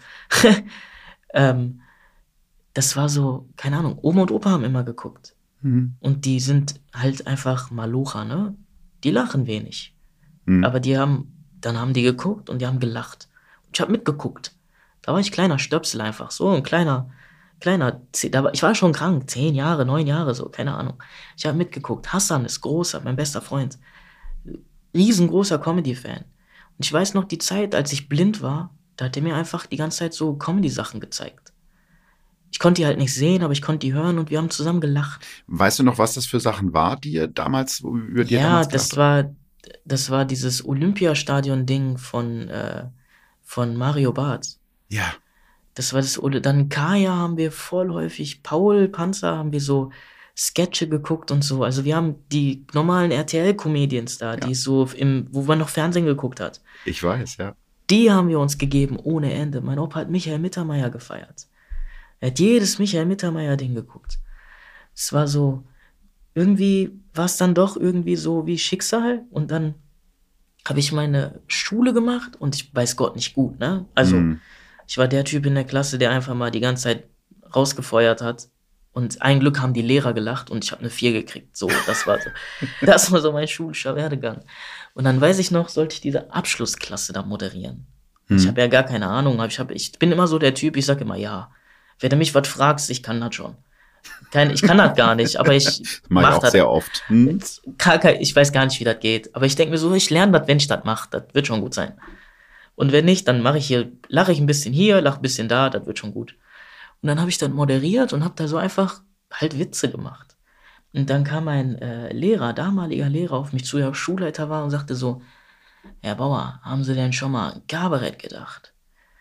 Das war so, keine Ahnung, Oma und Opa haben immer geguckt. Mhm. Und die sind halt einfach Malocher, ne? Die lachen wenig. Mhm. Aber dann haben die geguckt und die haben gelacht. Und ich habe mitgeguckt. Da war ich kleiner Stöpsel einfach, so ein kleiner, ich war schon krank, 10 Jahre, 9 Jahre, so, keine Ahnung. Ich habe mitgeguckt. Hassan ist großer, mein bester Freund. Riesengroßer Comedy-Fan. Und ich weiß noch die Zeit, als ich blind war, da hat er mir einfach die ganze Zeit so Comedy-Sachen gezeigt. Ich konnte die halt nicht sehen, aber ich konnte die hören und wir haben zusammen gelacht. Weißt du noch, was das für Sachen war, über die ihr Ja, damals gelacht habt? das war dieses Olympiastadion-Ding von Mario Barth. Ja. Das war dann Kaya haben wir voll häufig, Paul Panzer haben wir so Sketche geguckt und so. Also wir haben die normalen RTL-Comedians da, die so wo man noch Fernsehen geguckt hat. Ich weiß, ja. Die haben wir uns gegeben ohne Ende. Mein Opa hat Michael Mittermeier gefeiert. Er hat jedes Michael Mittermeier-Ding geguckt. Es war so, irgendwie war es dann doch irgendwie so wie Schicksal. Und dann habe ich meine Schule gemacht und ich weiß Gott nicht gut, ne? Also ich war der Typ in der Klasse, der einfach mal die ganze Zeit rausgefeuert hat. Und ein Glück haben die Lehrer gelacht und ich habe eine 4 gekriegt. So, das war so mein schulischer Werdegang. Und dann weiß ich noch, sollte ich diese Abschlussklasse da moderieren. Ich habe ja gar keine Ahnung, ich bin immer so der Typ, ich sag immer ja. Wenn du mich was fragst, ich kann das schon. Ich kann das gar nicht, aber ich mach auch das sehr oft. Ich weiß gar nicht, wie das geht. Aber ich denke mir so, ich lerne das, wenn ich das mache. Das wird schon gut sein. Und wenn nicht, dann lache ich ein bisschen hier, lache ein bisschen da, das wird schon gut. Und dann habe ich dann moderiert und habe da so einfach halt Witze gemacht. Und dann kam ein damaliger Lehrer auf mich zu, der Schulleiter war und sagte so, Herr Bauer, haben Sie denn schon mal an Gabarett gedacht?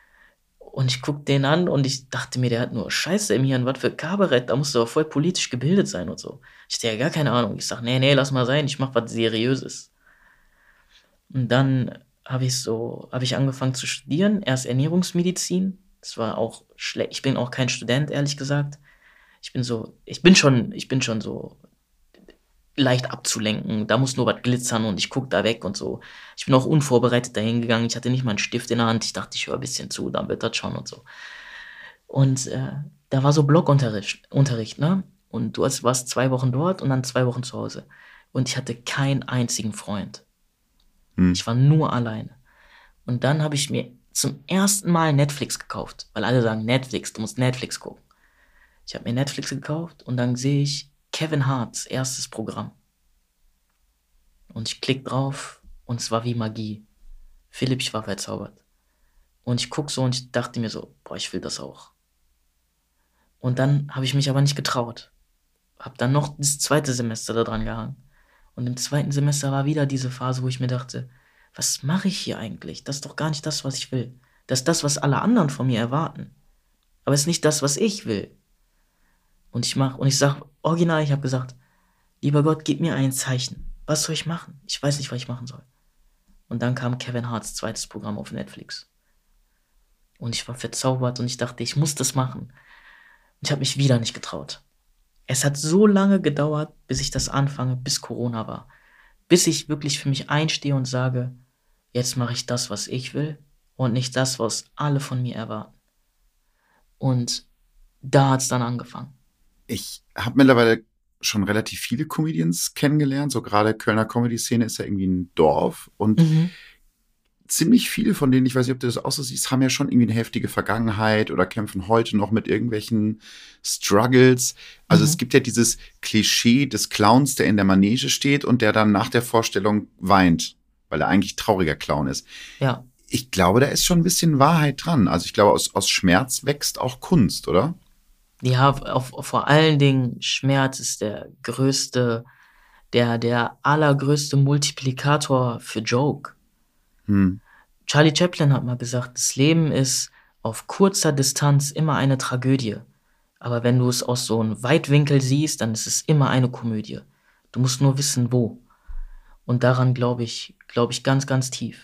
Und ich guck den an und ich dachte mir, der hat nur Scheiße im Hirn, was für Kabarett, da musst du aber voll politisch gebildet sein und so. Ich hatte ja gar keine Ahnung. Ich sag, nee, lass mal sein, ich mach was Seriöses. Und dann habe ich angefangen zu studieren, erst Ernährungsmedizin. Das war auch schlecht. Ich bin auch kein Student, ehrlich gesagt. Ich bin schon so leicht abzulenken. Da muss nur was glitzern und ich guck da weg und so. Ich bin auch unvorbereitet dahin gegangen. Ich hatte nicht mal einen Stift in der Hand. Ich dachte, ich höre ein bisschen zu, dann wird das schon und so. Und da war so Blockunterricht, ne? Und du warst 2 Wochen dort und dann 2 Wochen zu Hause. Und ich hatte keinen einzigen Freund. Ich war nur alleine. Und dann habe ich mir zum ersten Mal Netflix gekauft, weil alle sagen Netflix, du musst Netflix gucken. Ich habe mir Netflix gekauft und dann sehe ich Kevin Harts erstes Programm. Und ich klicke drauf und es war wie Magie. Philipp, ich war verzaubert. Und ich gucke so und ich dachte mir so, boah, ich will das auch. Und dann habe ich mich aber nicht getraut. Habe dann noch das 2. Semester da dran gehangen. Und im 2. Semester war wieder diese Phase, wo ich mir dachte, was mache ich hier eigentlich? Das ist doch gar nicht das, was ich will. Das ist das, was alle anderen von mir erwarten. Aber es ist nicht das, was ich will. Und ich sag original, ich habe gesagt, lieber Gott, gib mir ein Zeichen. Was soll ich machen? Ich weiß nicht, was ich machen soll. Und dann kam Kevin Harts 2. Programm auf Netflix. Und ich war verzaubert und ich dachte, ich muss das machen. Und ich habe mich wieder nicht getraut. Es hat so lange gedauert, bis ich das anfange, bis Corona war. Bis ich wirklich für mich einstehe und sage, jetzt mache ich das, was ich will und nicht das, was alle von mir erwarten. Und da hat's dann angefangen. Ich habe mittlerweile schon relativ viele Comedians kennengelernt. So gerade Kölner Comedy-Szene ist ja irgendwie ein Dorf. Und ziemlich viele von denen, ich weiß nicht, ob du das auch so siehst, haben ja schon irgendwie eine heftige Vergangenheit oder kämpfen heute noch mit irgendwelchen Struggles. Also es gibt ja dieses Klischee des Clowns, der in der Manege steht und der dann nach der Vorstellung weint, weil er eigentlich trauriger Clown ist. Ja. Ich glaube, da ist schon ein bisschen Wahrheit dran. Also ich glaube, aus Schmerz wächst auch Kunst, oder? Ja, vor allen Dingen Schmerz ist der allergrößte Multiplikator für Joke. Charlie Chaplin hat mal gesagt, das Leben ist auf kurzer Distanz immer eine Tragödie. Aber wenn du es aus so einem Weitwinkel siehst, dann ist es immer eine Komödie. Du musst nur wissen, wo. Und daran glaube ich ganz, ganz tief.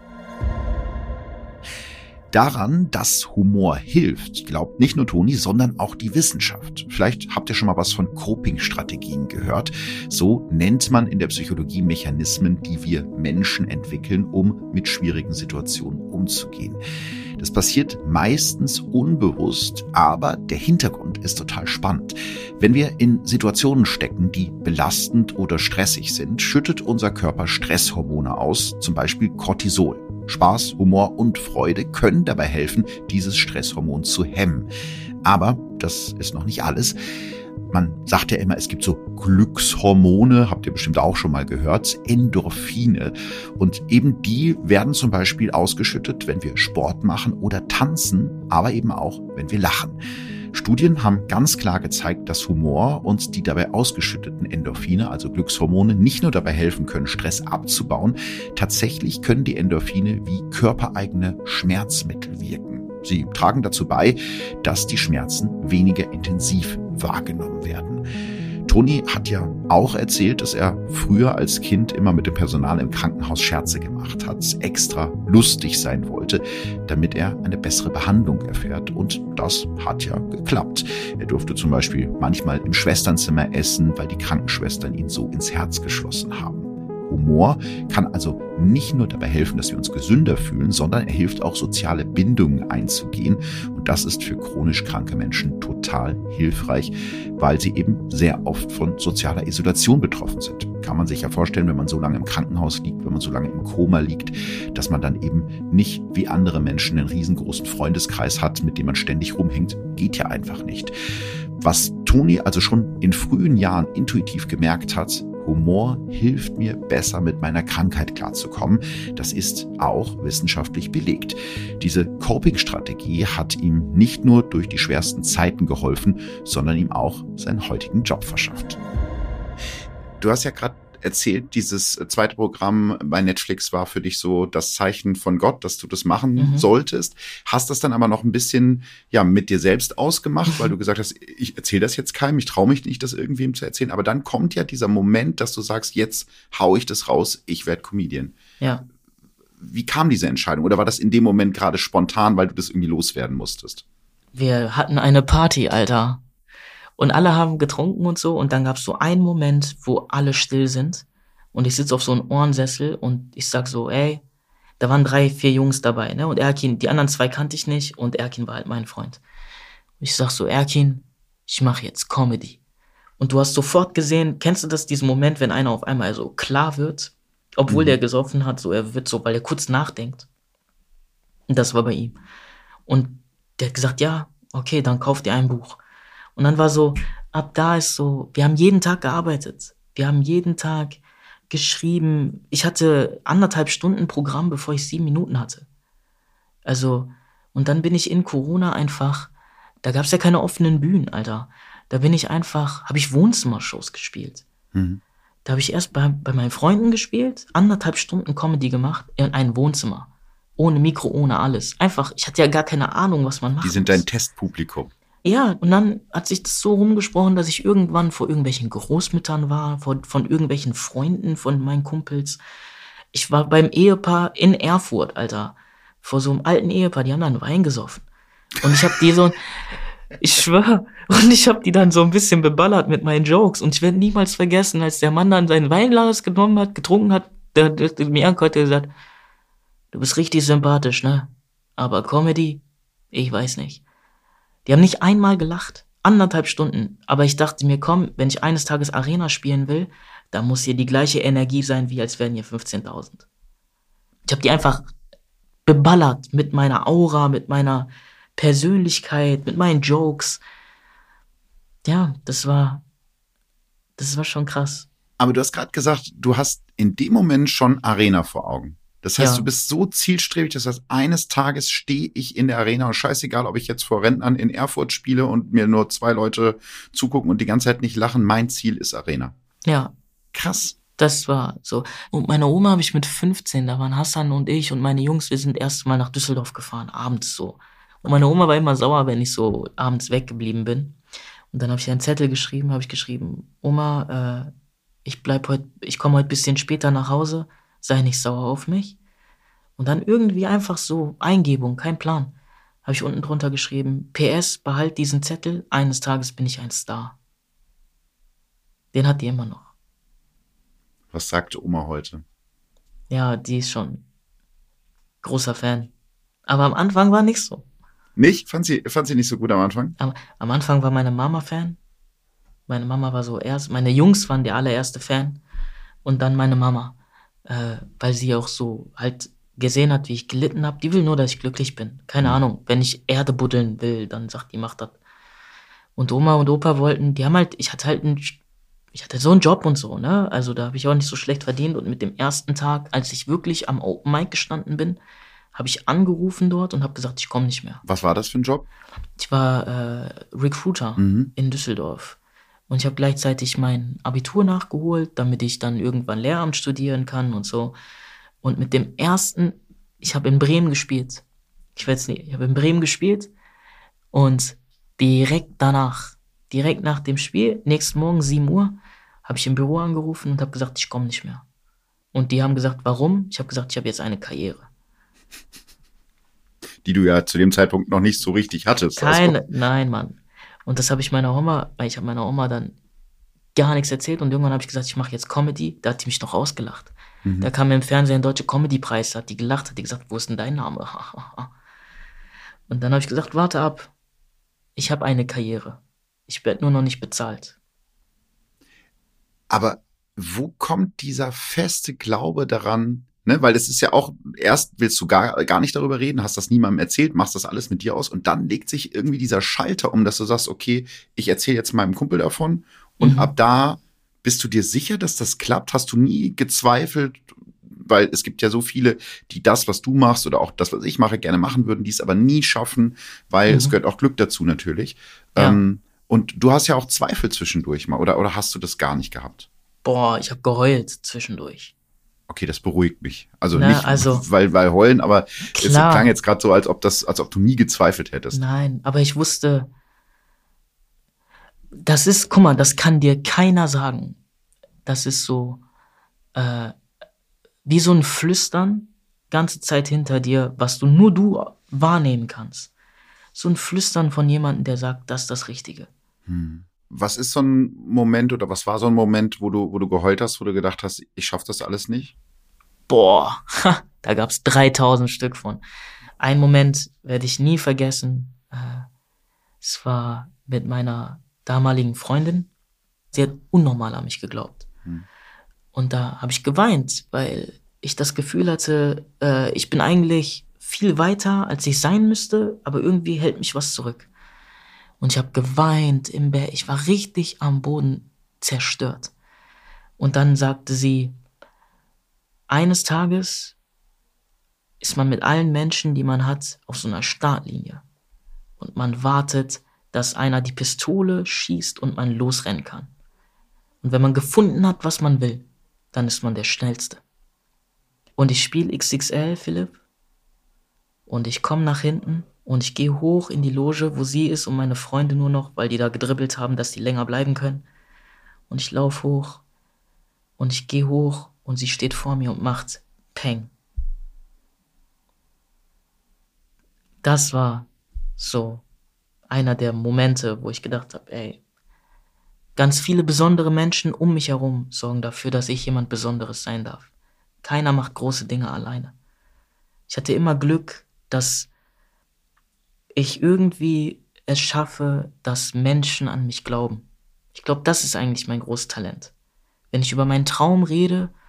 Daran, dass Humor hilft, glaubt nicht nur Toni, sondern auch die Wissenschaft. Vielleicht habt ihr schon mal was von Coping-Strategien gehört. So nennt man in der Psychologie Mechanismen, die wir Menschen entwickeln, um mit schwierigen Situationen umzugehen. Das passiert meistens unbewusst, aber der Hintergrund ist total spannend. Wenn wir in Situationen stecken, die belastend oder stressig sind, schüttet unser Körper Stresshormone aus, zum Beispiel Cortisol. Spaß, Humor und Freude können dabei helfen, dieses Stresshormon zu hemmen. Aber das ist noch nicht alles. Man sagt ja immer, es gibt so Glückshormone, habt ihr bestimmt auch schon mal gehört, Endorphine. Und eben die werden zum Beispiel ausgeschüttet, wenn wir Sport machen oder tanzen, aber eben auch, wenn wir lachen. Studien haben ganz klar gezeigt, dass Humor und die dabei ausgeschütteten Endorphine, also Glückshormone, nicht nur dabei helfen können, Stress abzubauen, tatsächlich können die Endorphine wie körpereigene Schmerzmittel wirken. Sie tragen dazu bei, dass die Schmerzen weniger intensiv wahrgenommen werden. Toni hat ja auch erzählt, dass er früher als Kind immer mit dem Personal im Krankenhaus Scherze gemacht hat, extra lustig sein wollte, damit er eine bessere Behandlung erfährt. Und das hat ja geklappt. Er durfte zum Beispiel manchmal im Schwesternzimmer essen, weil die Krankenschwestern ihn so ins Herz geschlossen haben. Humor kann also nicht nur dabei helfen, dass wir uns gesünder fühlen, sondern er hilft auch, soziale Bindungen einzugehen. Und das ist für chronisch kranke Menschen total hilfreich, weil sie eben sehr oft von sozialer Isolation betroffen sind. Kann man sich ja vorstellen, wenn man so lange im Krankenhaus liegt, wenn man so lange im Koma liegt, dass man dann eben nicht wie andere Menschen einen riesengroßen Freundeskreis hat, mit dem man ständig rumhängt. Geht ja einfach nicht. Was Toni also schon in frühen Jahren intuitiv gemerkt hat: Humor hilft mir besser, mit meiner Krankheit klarzukommen. Das ist auch wissenschaftlich belegt. Diese Coping-Strategie hat ihm nicht nur durch die schwersten Zeiten geholfen, sondern ihm auch seinen heutigen Job verschafft. Du hast ja gerade erzählt, dieses zweite Programm bei Netflix war für dich so das Zeichen von Gott, dass du das machen solltest. Hast das dann aber noch ein bisschen mit dir selbst ausgemacht, weil du gesagt hast, ich erzähle das jetzt keinem, ich traue mich nicht, das irgendwem zu erzählen. Aber dann kommt ja dieser Moment, dass du sagst, jetzt hau ich das raus, ich werde Comedian. Ja. Wie kam diese Entscheidung? Oder war das in dem Moment gerade spontan, weil du das irgendwie loswerden musstest? Wir hatten eine Party, Alter. Und alle haben getrunken und so. Und dann gab es so einen Moment, wo alle still sind. Und ich sitze auf so einem Ohrensessel und ich sag so, ey, da waren 3, 4 Jungs dabei, ne? Und Erkin, die anderen 2 kannte ich nicht. Und Erkin war halt mein Freund. Und ich sag so, Erkin, ich mache jetzt Comedy. Und du hast sofort gesehen, kennst du das, diesen Moment, wenn einer auf einmal so klar wird? Obwohl der gesoffen hat, so er wird so, weil er kurz nachdenkt. Und das war bei ihm. Und der hat gesagt, ja, okay, dann kauf dir ein Buch. Und dann war so, ab da ist so, wir haben jeden Tag gearbeitet. Wir haben jeden Tag geschrieben. Ich hatte 1,5 Stunden Programm, bevor ich 7 Minuten hatte. Also, und dann bin ich in Corona einfach, da gab's ja keine offenen Bühnen, Alter. Da bin ich einfach, habe ich Wohnzimmershows gespielt. Da habe ich erst bei meinen Freunden gespielt, 1,5 Stunden Comedy gemacht in einem Wohnzimmer. Ohne Mikro, ohne alles. Einfach, ich hatte ja gar keine Ahnung, was man macht. Die sind dein Testpublikum. Ja, und dann hat sich das so rumgesprochen, dass ich irgendwann vor irgendwelchen Großmüttern war, von irgendwelchen Freunden von meinen Kumpels. Ich war beim Ehepaar in Erfurt, Alter. Vor so einem alten Ehepaar, die haben dann Wein gesoffen. Und ich hab die so, ich schwör, und ich hab die dann so ein bisschen beballert mit meinen Jokes. Und ich werde niemals vergessen, als der Mann dann sein Weinglas getrunken hat, der mir angehört, der gesagt, du bist richtig sympathisch, ne? Aber Comedy, ich weiß nicht. Die haben nicht einmal gelacht. 1,5 Stunden. Aber ich dachte mir, komm, wenn ich eines Tages Arena spielen will, dann muss hier die gleiche Energie sein, wie als wären hier 15.000. Ich habe die einfach beballert mit meiner Aura, mit meiner Persönlichkeit, mit meinen Jokes. Ja, das war schon krass. Aber du hast gerade gesagt, du hast in dem Moment schon Arena vor Augen. Das heißt, Ja. du bist so zielstrebig, das heißt, eines Tages stehe ich in der Arena und scheißegal, ob ich jetzt vor Rentnern in Erfurt spiele und mir nur 2 Leute zugucken und die ganze Zeit nicht lachen. Mein Ziel ist Arena. Ja, Krass. das war so. Und meine Oma habe ich mit 15, da waren Hassan und ich und meine Jungs, wir sind erst mal nach Düsseldorf gefahren, abends so. Und meine Oma war immer sauer, wenn ich so abends weggeblieben bin. Und dann habe ich einen Zettel geschrieben, Oma, ich komme heute ein bisschen später nach Hause, sei nicht sauer auf mich. Und dann irgendwie einfach so Eingebung, kein Plan. Habe ich unten drunter geschrieben, PS, behalt diesen Zettel, eines Tages bin ich ein Star. Den hat die immer noch. Was sagt Oma heute? Ja, die ist schon großer Fan. Aber am Anfang war nicht so. Nicht? Fand sie nicht so gut am Anfang? Am Anfang war meine Mama Fan. Meine Mama war so erst, meine Jungs waren der allererste Fan. Und dann meine Mama. Weil sie auch so halt gesehen hat, wie ich gelitten habe. Die will nur, dass ich glücklich bin. Keine Ahnung. Wenn ich Erde buddeln will, dann sagt die, mach das. Und Oma und Opa wollten, ich hatte so einen Job und so, ne? Also da habe ich auch nicht so schlecht verdient. Und mit dem ersten Tag, als ich wirklich am Open Mic gestanden bin, habe ich angerufen dort und habe gesagt, ich komme nicht mehr. Was war das für ein Job? Ich war Recruiter in Düsseldorf. Und ich habe gleichzeitig mein Abitur nachgeholt, damit ich dann irgendwann Lehramt studieren kann und so. Und mit dem ersten, ich habe in Bremen gespielt. Ich habe in Bremen gespielt und direkt nach dem Spiel, nächsten Morgen 7 Uhr, habe ich im Büro angerufen und habe gesagt, ich komme nicht mehr. Und die haben gesagt, warum? Ich habe gesagt, ich habe jetzt eine Karriere. Die du ja zu dem Zeitpunkt noch nicht so richtig hattest. Nein, Mann. Und das habe ich meiner Oma, weil ich habe meiner Oma dann gar nichts erzählt und irgendwann habe ich gesagt, ich mache jetzt Comedy. Da hat die mich noch ausgelacht. Da kam mir im Fernsehen ein deutscher Comedy-Preis, hat die gelacht, hat die gesagt, wo ist denn dein Name? Und dann habe ich gesagt, warte ab. Ich habe eine Karriere. Ich werde nur noch nicht bezahlt. Aber wo kommt dieser feste Glaube daran, ne? Weil es ist ja auch, erst willst du gar nicht darüber reden, hast das niemandem erzählt, machst das alles mit dir aus und dann legt sich irgendwie dieser Schalter um, dass du sagst, okay, ich erzähle jetzt meinem Kumpel davon und ab da bist du dir sicher, dass das klappt? Hast du nie gezweifelt? Weil es gibt ja so viele, die das, was du machst oder auch das, was ich mache, gerne machen würden, die es aber nie schaffen, weil es gehört auch Glück dazu natürlich. Ja. Und du hast ja auch Zweifel zwischendurch mal, oder hast du das gar nicht gehabt? Boah, ich habe geheult zwischendurch. Okay, das beruhigt mich. Also Na, nicht, also, weil heulen, aber es klar. klang jetzt gerade so, als ob du nie gezweifelt hättest. Nein, aber ich wusste, guck mal, das kann dir keiner sagen. Das ist so, wie so ein Flüstern, ganze Zeit hinter dir, was nur du wahrnehmen kannst. So ein Flüstern von jemandem, der sagt, das ist das Richtige. Was ist so ein Moment oder was war so ein Moment, wo du geheult hast, wo du gedacht hast, ich schaff das alles nicht? Boah, da gab's 3000 Stück von. Einen Moment werde ich nie vergessen. Es war mit meiner damaligen Freundin. Sie hat unnormal an mich geglaubt. Und da habe ich geweint, weil ich das Gefühl hatte, ich bin eigentlich viel weiter, als ich sein müsste, aber irgendwie hält mich was zurück. Und ich habe geweint im Bett. Ich war richtig am Boden zerstört. Und dann sagte sie, eines Tages ist man mit allen Menschen, die man hat, auf so einer Startlinie. Und man wartet, dass einer die Pistole schießt und man losrennen kann. Und wenn man gefunden hat, was man will, dann ist man der Schnellste. Und ich spiele XXL, Philipp. Und ich komme nach hinten und ich gehe hoch in die Loge, wo sie ist und meine Freunde nur noch, weil die da gedribbelt haben, dass die länger bleiben können. Und ich laufe hoch und ich gehe hoch und sie steht vor mir und macht Peng. Das war so einer der Momente, wo ich gedacht habe, ey, ganz viele besondere Menschen um mich herum sorgen dafür, dass ich jemand Besonderes sein darf. Keiner macht große Dinge alleine. Ich hatte immer Glück, dass ich irgendwie es schaffe, dass Menschen an mich glauben. Ich glaube, das ist eigentlich mein großes Talent. Wenn ich über meinen Traum rede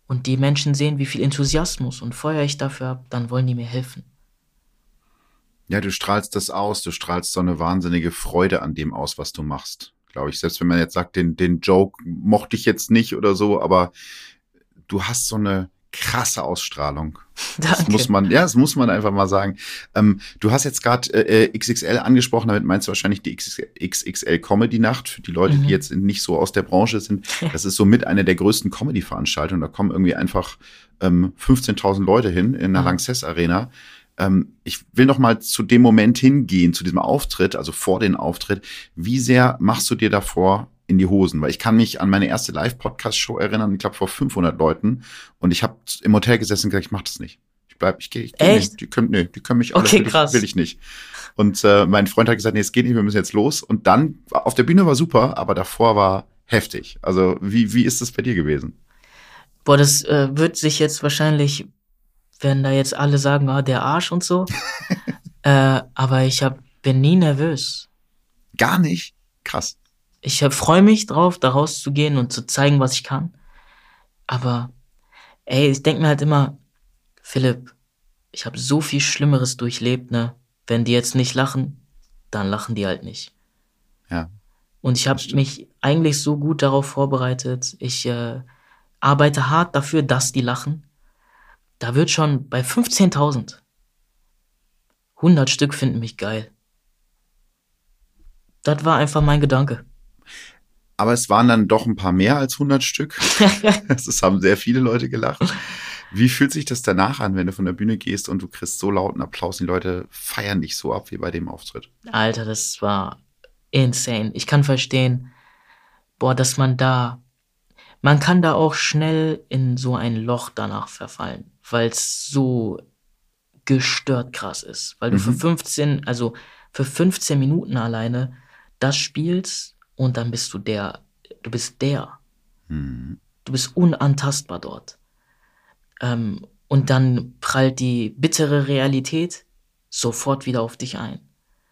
und die Menschen sehen, wie viel Enthusiasmus und Feuer ich dafür habe, dann wollen die mir helfen. Ja, du strahlst das aus, du strahlst so eine wahnsinnige Freude an dem aus, was du machst, glaube ich. Selbst wenn man jetzt sagt, den Joke mochte ich jetzt nicht oder so, aber du hast so eine krasse Ausstrahlung. Das Danke. das muss man einfach mal sagen. Du hast jetzt gerade XXL angesprochen, damit meinst du wahrscheinlich die XXL Comedy Nacht. Für die Leute, die jetzt nicht so aus der Branche sind, das ist so mit einer der größten Comedy-Veranstaltungen. Da kommen irgendwie einfach 15.000 Leute hin in der Lanxess Arena. Ich will noch mal zu dem Moment hingehen, zu diesem Auftritt, also vor den Auftritt. Wie sehr machst du dir davor in die Hosen? Weil ich kann mich an meine erste Live-Podcast-Show erinnern, ich glaube vor 500 Leuten. Und ich habe im Hotel gesessen und gesagt, ich mache das nicht. Ich gehe Echt? nicht. Die können mich alle, Okay, krass. will ich nicht. Und mein Freund hat gesagt, nee, es geht nicht, wir müssen jetzt los. Und dann, auf der Bühne war super, aber davor war heftig. Also wie ist das bei dir gewesen? Boah, das wird sich jetzt wahrscheinlich, werden da jetzt alle sagen, der Arsch und so. Aber bin nie nervös. Gar nicht? Krass. Ich freue mich drauf, da rauszugehen und zu zeigen, was ich kann. Aber, ich denke mir halt immer, Philipp, ich habe so viel Schlimmeres durchlebt, ne? Wenn die jetzt nicht lachen, dann lachen die halt nicht. Ja. Und ich habe mich eigentlich so gut darauf vorbereitet. Ich arbeite hart dafür, dass die lachen. Da wird schon bei 15.000 100 Stück finden mich geil. Das war einfach mein Gedanke. Aber es waren dann doch ein paar mehr als 100 Stück. Es haben sehr viele Leute gelacht. Wie fühlt sich das danach an, wenn du von der Bühne gehst und du kriegst so lauten Applaus und die Leute feiern dich so ab wie bei dem Auftritt? Alter, das war insane. Ich kann verstehen, dass man kann da auch schnell in so ein Loch danach verfallen, weil es so gestört krass ist. Weil du für 15 Minuten alleine das spielst und dann bist du bist der. Du bist unantastbar dort. Und dann prallt die bittere Realität sofort wieder auf dich ein.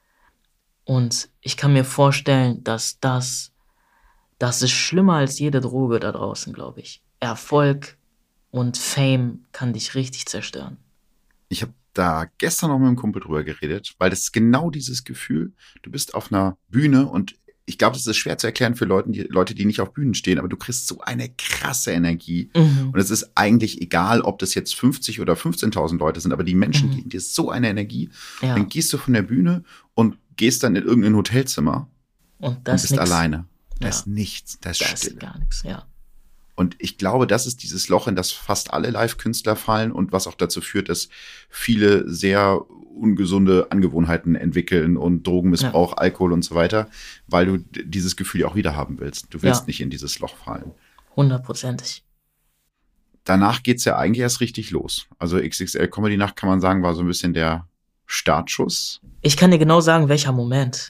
Und ich kann mir vorstellen, dass das ist schlimmer als jede Droge da draußen, glaube ich. Erfolg und Fame kann dich richtig zerstören. Ich habe da gestern noch mit einem Kumpel drüber geredet, weil das ist genau dieses Gefühl, du bist auf einer Bühne und ich glaube, das ist schwer zu erklären für Leute, die nicht auf Bühnen stehen, aber du kriegst so eine krasse Energie. Und es ist eigentlich egal, ob das jetzt 50 oder 15.000 Leute sind, aber die Menschen geben dir so eine Energie. Ja. Dann gehst du von der Bühne und gehst dann in irgendein Hotelzimmer und bist nix. Alleine. Da ist nichts, da ist Stille. Ist gar nichts, ja. Und ich glaube, das ist dieses Loch, in das fast alle Live-Künstler fallen und was auch dazu führt, dass viele sehr ungesunde Angewohnheiten entwickeln und Drogenmissbrauch, Alkohol und so weiter, weil du dieses Gefühl ja auch wieder haben willst. Du willst nicht in dieses Loch fallen. 100%. Danach geht's ja eigentlich erst richtig los. Also XXL Comedy Nacht, kann man sagen, war so ein bisschen der Startschuss. Ich kann dir genau sagen, welcher Moment.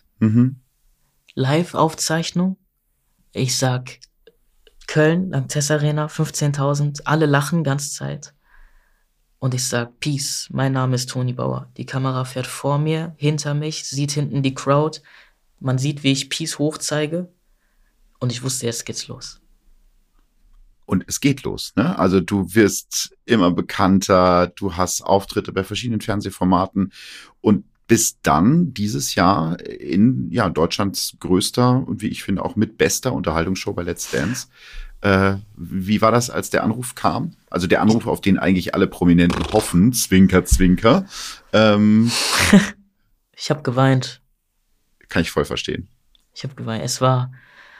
Live-Aufzeichnung. Ich sag Köln, Lanxess Arena, 15.000, alle lachen ganze Zeit. Und ich sag, Peace, mein Name ist Toni Bauer. Die Kamera fährt vor mir, hinter mich, sieht hinten die Crowd. Man sieht, wie ich Peace hochzeige. Und ich wusste, jetzt geht's los. Und es geht los, ne? Also du wirst immer bekannter, du hast Auftritte bei verschiedenen Fernsehformaten und bist dann dieses Jahr in Deutschlands größter und wie ich finde auch mit bester Unterhaltungsshow bei Let's Dance. Wie war das, als der Anruf kam? Also der Anruf, auf den eigentlich alle Prominenten hoffen, Zwinker, Zwinker. Ich habe geweint. Kann ich voll verstehen. Ich habe geweint. Es war,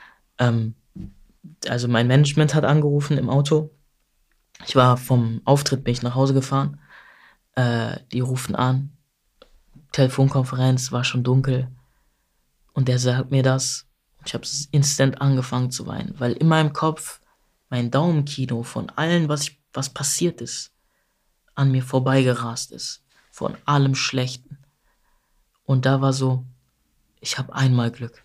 also mein Management hat angerufen im Auto. Ich war vom Auftritt, bin ich nach Hause gefahren. Die rufen an. Telefonkonferenz, war schon dunkel. Und der sagt mir das. Ich habe instant angefangen zu weinen, weil in meinem Kopf mein Daumenkino von allem, was passiert ist, an mir vorbeigerast ist. Von allem Schlechten. Und da war so, ich habe einmal Glück.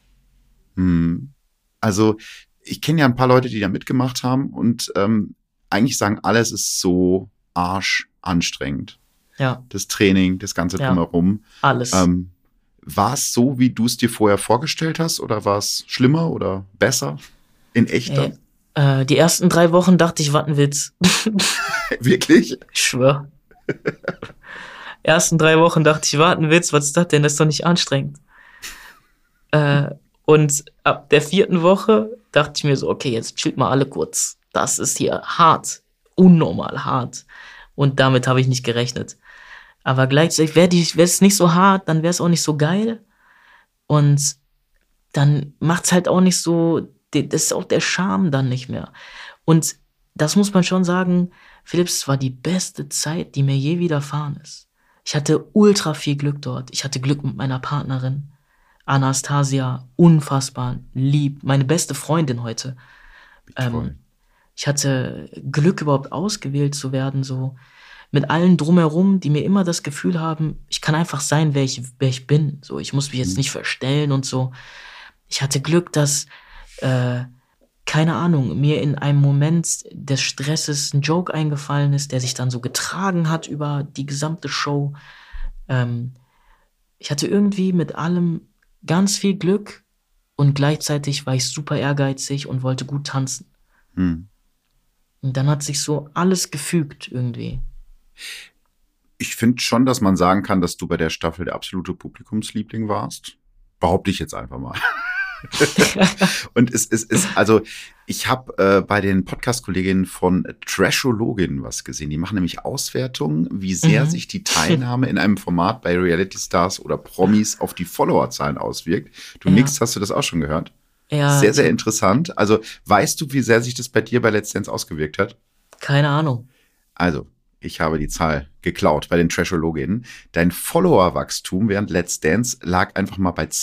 Also ich kenne ja ein paar Leute, die da mitgemacht haben und eigentlich sagen, alles ist so arschanstrengend. Ja. Das Training, das Ganze drumherum. Alles. War es so, wie du es dir vorher vorgestellt hast oder war es schlimmer oder besser in echter? Die ersten 3 Wochen dachte ich, was ein Witz. Wirklich? Ich schwör. Ersten 3 Wochen dachte ich, was ein Witz, was ist das denn? Das ist doch nicht anstrengend. Und ab der 4. Woche dachte ich mir so, okay, jetzt chillt mal alle kurz. Das ist hier hart. Unnormal hart. Und damit habe ich nicht gerechnet. Aber gleichzeitig wäre es nicht so hart, dann wäre es auch nicht so geil. Und dann macht's halt auch nicht so, das ist auch der Charme dann nicht mehr. Und das muss man schon sagen, Philipps, es war die beste Zeit, die mir je widerfahren ist. Ich hatte ultra viel Glück dort. Ich hatte Glück mit meiner Partnerin, Anastasia, unfassbar lieb, meine beste Freundin heute. Ich hatte Glück, überhaupt ausgewählt zu werden, so mit allen drumherum, die mir immer das Gefühl haben, ich kann einfach sein, wer ich bin. So, ich muss mich jetzt nicht verstellen und so. Ich hatte Glück, dass, keine Ahnung, mir in einem Moment des Stresses ein Joke eingefallen ist, der sich dann so getragen hat über die gesamte Show. Ich hatte irgendwie mit allem ganz viel Glück und gleichzeitig war ich super ehrgeizig und wollte gut tanzen. Und dann hat sich so alles gefügt irgendwie. Ich finde schon, dass man sagen kann, dass du bei der Staffel der absolute Publikumsliebling warst. Behaupte ich jetzt einfach mal. Und es ist, also ich habe bei den Podcast-Kolleginnen von Trashologin was gesehen. Die machen nämlich Auswertungen, wie sehr sich die Teilnahme in einem Format bei Reality Stars oder Promis auf die Followerzahlen auswirkt. Du nix, hast du das auch schon gehört? Ja. Sehr, sehr interessant. Also weißt du, wie sehr sich das bei dir bei Let's Dance ausgewirkt hat? Keine Ahnung. Also, ich habe die Zahl geklaut bei den Trashologinnen. Dein Followerwachstum während Let's Dance lag einfach mal bei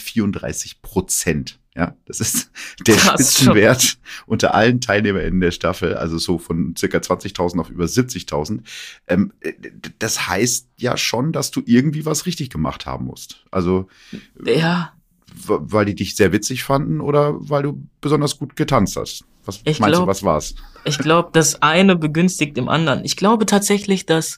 234%. Ja, das ist der Spitzenwert unter allen TeilnehmerInnen der Staffel, also so von circa 20.000 auf über 70.000. Das heißt ja schon, dass du irgendwie was richtig gemacht haben musst. Also, ja, weil die dich sehr witzig fanden oder weil du besonders gut getanzt hast? Was meinst du, was war's? Ich glaube, das eine begünstigt dem anderen. Ich glaube tatsächlich, dass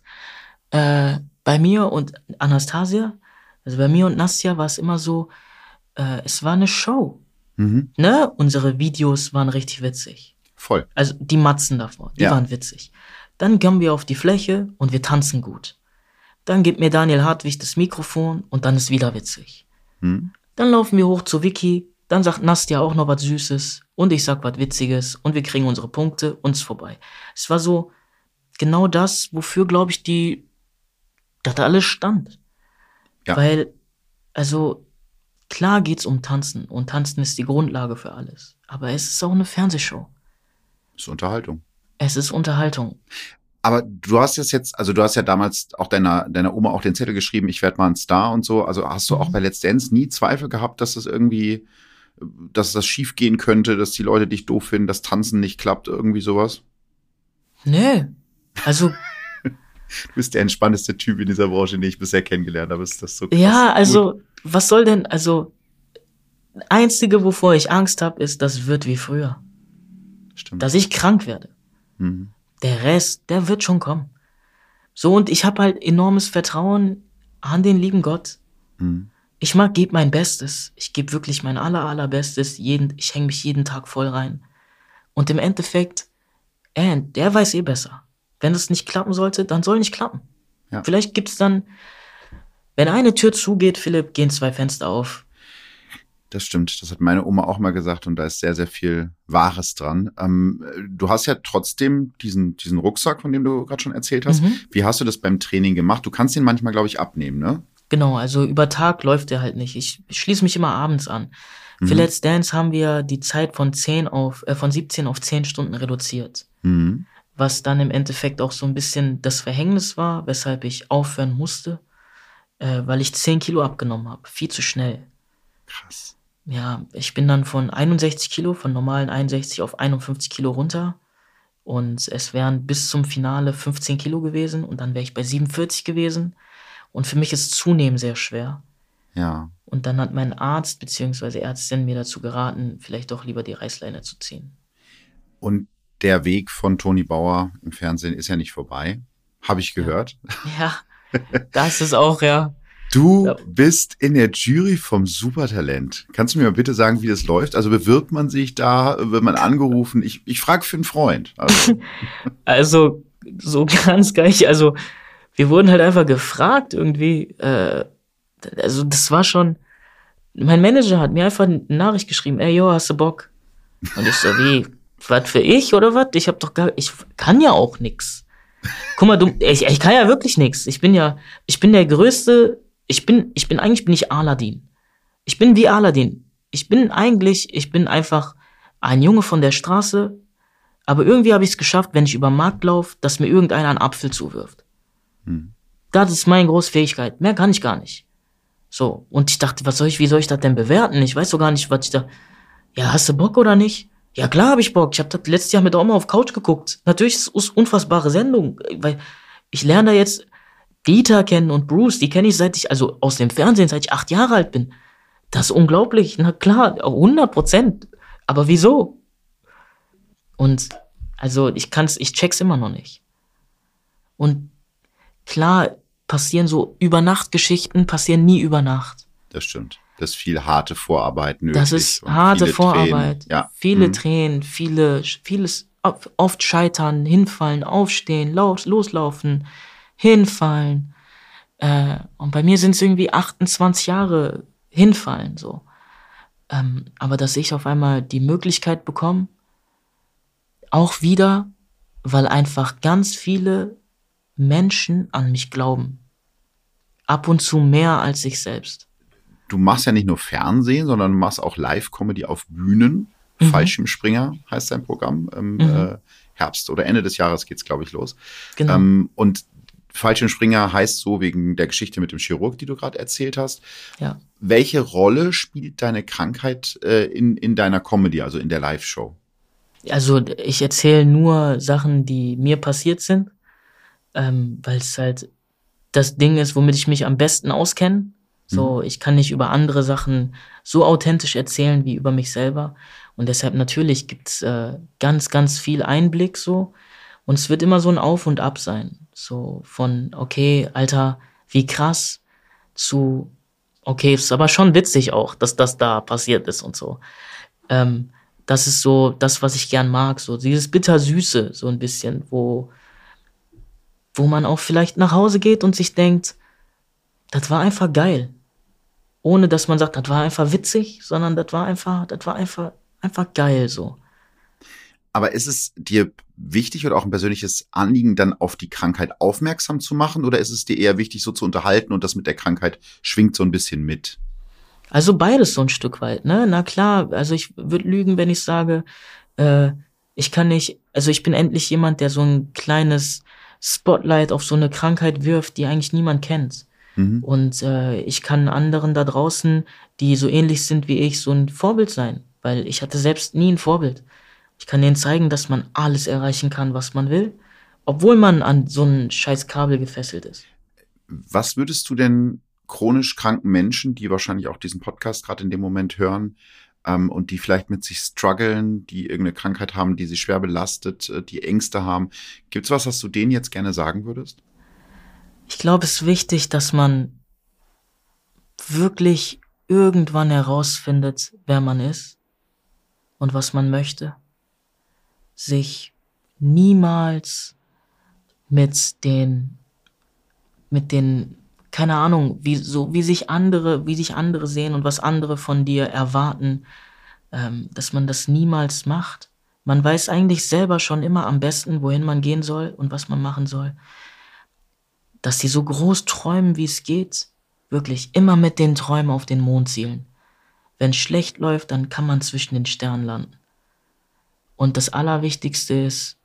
bei mir und Anastasia, also bei mir und Nastja war es immer so, es war eine Show. Ne? Unsere Videos waren richtig witzig. Voll. Also die Matzen davor, die waren witzig. Dann kommen wir auf die Fläche und wir tanzen gut. Dann gibt mir Daniel Hartwig das Mikrofon und dann ist wieder witzig. Dann laufen wir hoch zu Vicky, dann sagt Nastja auch noch was Süßes und ich sag was Witziges und wir kriegen unsere Punkte und es ist vorbei. Es war so genau das, wofür, glaube ich, das alles stand. Ja. Weil, also, klar geht's um Tanzen und Tanzen ist die Grundlage für alles. Aber es ist auch eine Fernsehshow. Es ist Unterhaltung. Es ist Unterhaltung. Aber du hast jetzt, also du hast ja damals auch deiner Oma auch den Zettel geschrieben, ich werde mal ein Star und so. Also hast du auch bei Let's Dance nie Zweifel gehabt, dass das irgendwie, dass das schief gehen könnte, dass die Leute dich doof finden, dass Tanzen nicht klappt, irgendwie sowas? Nee, also du bist der entspannteste Typ in dieser Branche, den ich bisher kennengelernt habe. Ist das so krass? Ja, also, was soll denn, also, Einzige, wovor ich Angst habe, ist, das wird wie früher. Stimmt. Dass ich krank werde. Der Rest, der wird schon kommen. So, und ich habe halt enormes Vertrauen an den lieben Gott. Ich gebe mein Bestes. Ich gebe wirklich mein allerbestes. Ich hänge mich jeden Tag voll rein. Und im Endeffekt, der weiß besser. Wenn es nicht klappen sollte, dann soll nicht klappen. Ja. Vielleicht gibt's dann, wenn eine Tür zugeht, Philipp, gehen 2 Fenster auf. Das stimmt, das hat meine Oma auch mal gesagt und da ist sehr, sehr viel Wahres dran. Du hast ja trotzdem diesen Rucksack, von dem du gerade schon erzählt hast. Wie hast du das beim Training gemacht? Du kannst ihn manchmal, glaube ich, abnehmen, ne? Genau, also über Tag läuft der halt nicht. Ich schließe mich immer abends an. Für Let's Dance haben wir die Zeit von 17 auf 10 Stunden reduziert. Was dann im Endeffekt auch so ein bisschen das Verhängnis war, weshalb ich aufhören musste, weil ich 10 Kilo abgenommen habe. Viel zu schnell. Krass. Ja, ich bin dann von 61 Kilo, von normalen 61 auf 51 Kilo runter. Und es wären bis zum Finale 15 Kilo gewesen und dann wäre ich bei 47 gewesen. Und für mich ist Zunehmen sehr schwer. Ja. Und dann hat mein Arzt bzw. Ärztin mir dazu geraten, vielleicht doch lieber die Reißleine zu ziehen. Und der Weg von Toni Bauer im Fernsehen ist ja nicht vorbei. Habe ich gehört. Ja, das ist auch, ja. Du Ja. bist in der Jury vom Supertalent. Kannst du mir mal bitte sagen, wie das läuft? Also bewirbt man sich da, wird man angerufen? Ich frage für einen Freund. Also. Also, so ganz gleich, also, wir wurden halt einfach gefragt irgendwie, also, das war schon, mein Manager hat mir einfach eine Nachricht geschrieben, ey, yo, hast du Bock? Und ich so, wie, was für ich oder was? Ich kann ja auch nix. Guck mal, ich kann ja wirklich nix. Ich bin der Größte, eigentlich bin ich Aladdin. Ich bin wie Aladdin. Ich bin einfach ein Junge von der Straße, aber irgendwie habe ich es geschafft, wenn ich über den Markt laufe, dass mir irgendeiner einen Apfel zuwirft. Das ist meine große Fähigkeit. Mehr kann ich gar nicht. So. Und ich dachte, wie soll ich das denn bewerten? Ich weiß so gar nicht, was ich da, ja, hast du Bock oder nicht? Ja, klar hab ich Bock. Ich habe das letztes Jahr mit der Oma auf Couch geguckt. Natürlich ist es eine unfassbare Sendung, weil ich lerne da jetzt Dieter kennen und Bruce, die kenne ich also aus dem Fernsehen, seit ich 8 Jahre alt bin. Das ist unglaublich. Na klar, 100%. Aber wieso? Und, also, ich check's immer noch nicht. Und klar, Übernachtgeschichten passieren nie über Nacht. Das stimmt. Das ist viel harte Vorarbeit nötig. Das ist harte Vorarbeit. Tränen. Ja. Viele Tränen, vieles, oft scheitern, hinfallen, aufstehen, loslaufen, hinfallen. Und bei mir sind es irgendwie 28 Jahre hinfallen, so. Aber dass ich auf einmal die Möglichkeit bekomme, auch wieder, weil einfach ganz viele Menschen an mich glauben. Ab und zu mehr als ich selbst. Du machst ja nicht nur Fernsehen, sondern du machst auch Live-Comedy auf Bühnen. Fallschirmspringer heißt dein Programm. Herbst oder Ende des Jahres geht's, glaube ich, los. Genau. Und Fallschirmspringer heißt so wegen der Geschichte mit dem Chirurg, die du gerade erzählt hast. Ja. Welche Rolle spielt deine Krankheit in deiner Comedy, also in der Live-Show? Also ich erzähle nur Sachen, die mir passiert sind, weil es halt das Ding ist, womit ich mich am besten auskenne. So, ich kann nicht über andere Sachen so authentisch erzählen wie über mich selber. Und deshalb natürlich gibt's ganz, ganz viel Einblick so. Und es wird immer so ein Auf und Ab sein. So von, okay, Alter, wie krass, zu, okay, ist aber schon witzig auch, dass das da passiert ist und so. Das ist so das, was ich gern mag. So dieses Bittersüße, so ein bisschen, wo man auch vielleicht nach Hause geht und sich denkt, das war einfach geil. Ohne dass man sagt, das war einfach witzig, sondern das war einfach geil so. Aber ist es dir wichtig oder auch ein persönliches Anliegen, dann auf die Krankheit aufmerksam zu machen? Oder ist es dir eher wichtig, so zu unterhalten und das mit der Krankheit schwingt so ein bisschen mit? Also beides so ein Stück weit, ne? Na klar, also ich würde lügen, wenn ich sage, ich bin endlich jemand, der so ein kleines Spotlight auf so eine Krankheit wirft, die eigentlich niemand kennt. Und ich kann anderen da draußen, die so ähnlich sind wie ich, so ein Vorbild sein, weil ich hatte selbst nie ein Vorbild. Ich kann denen zeigen, dass man alles erreichen kann, was man will, obwohl man an so ein scheiß Kabel gefesselt ist. Was würdest du denn chronisch kranken Menschen, die wahrscheinlich auch diesen Podcast gerade in dem Moment hören und die vielleicht mit sich strugglen, die irgendeine Krankheit haben, die sie schwer belastet, die Ängste haben, gibt's was du denen jetzt gerne sagen würdest? Ich glaube, es ist wichtig, dass man wirklich irgendwann herausfindet, wer man ist und was man möchte. Sich niemals mit den, keine Ahnung, wie sich andere sehen und was andere von dir erwarten, dass man das niemals macht. Man weiß eigentlich selber schon immer am besten, wohin man gehen soll und was man machen soll. Dass die so groß träumen, wie es geht, wirklich immer mit den Träumen auf den Mond zielen. Wenn es schlecht läuft, dann kann man zwischen den Sternen landen. Und das Allerwichtigste ist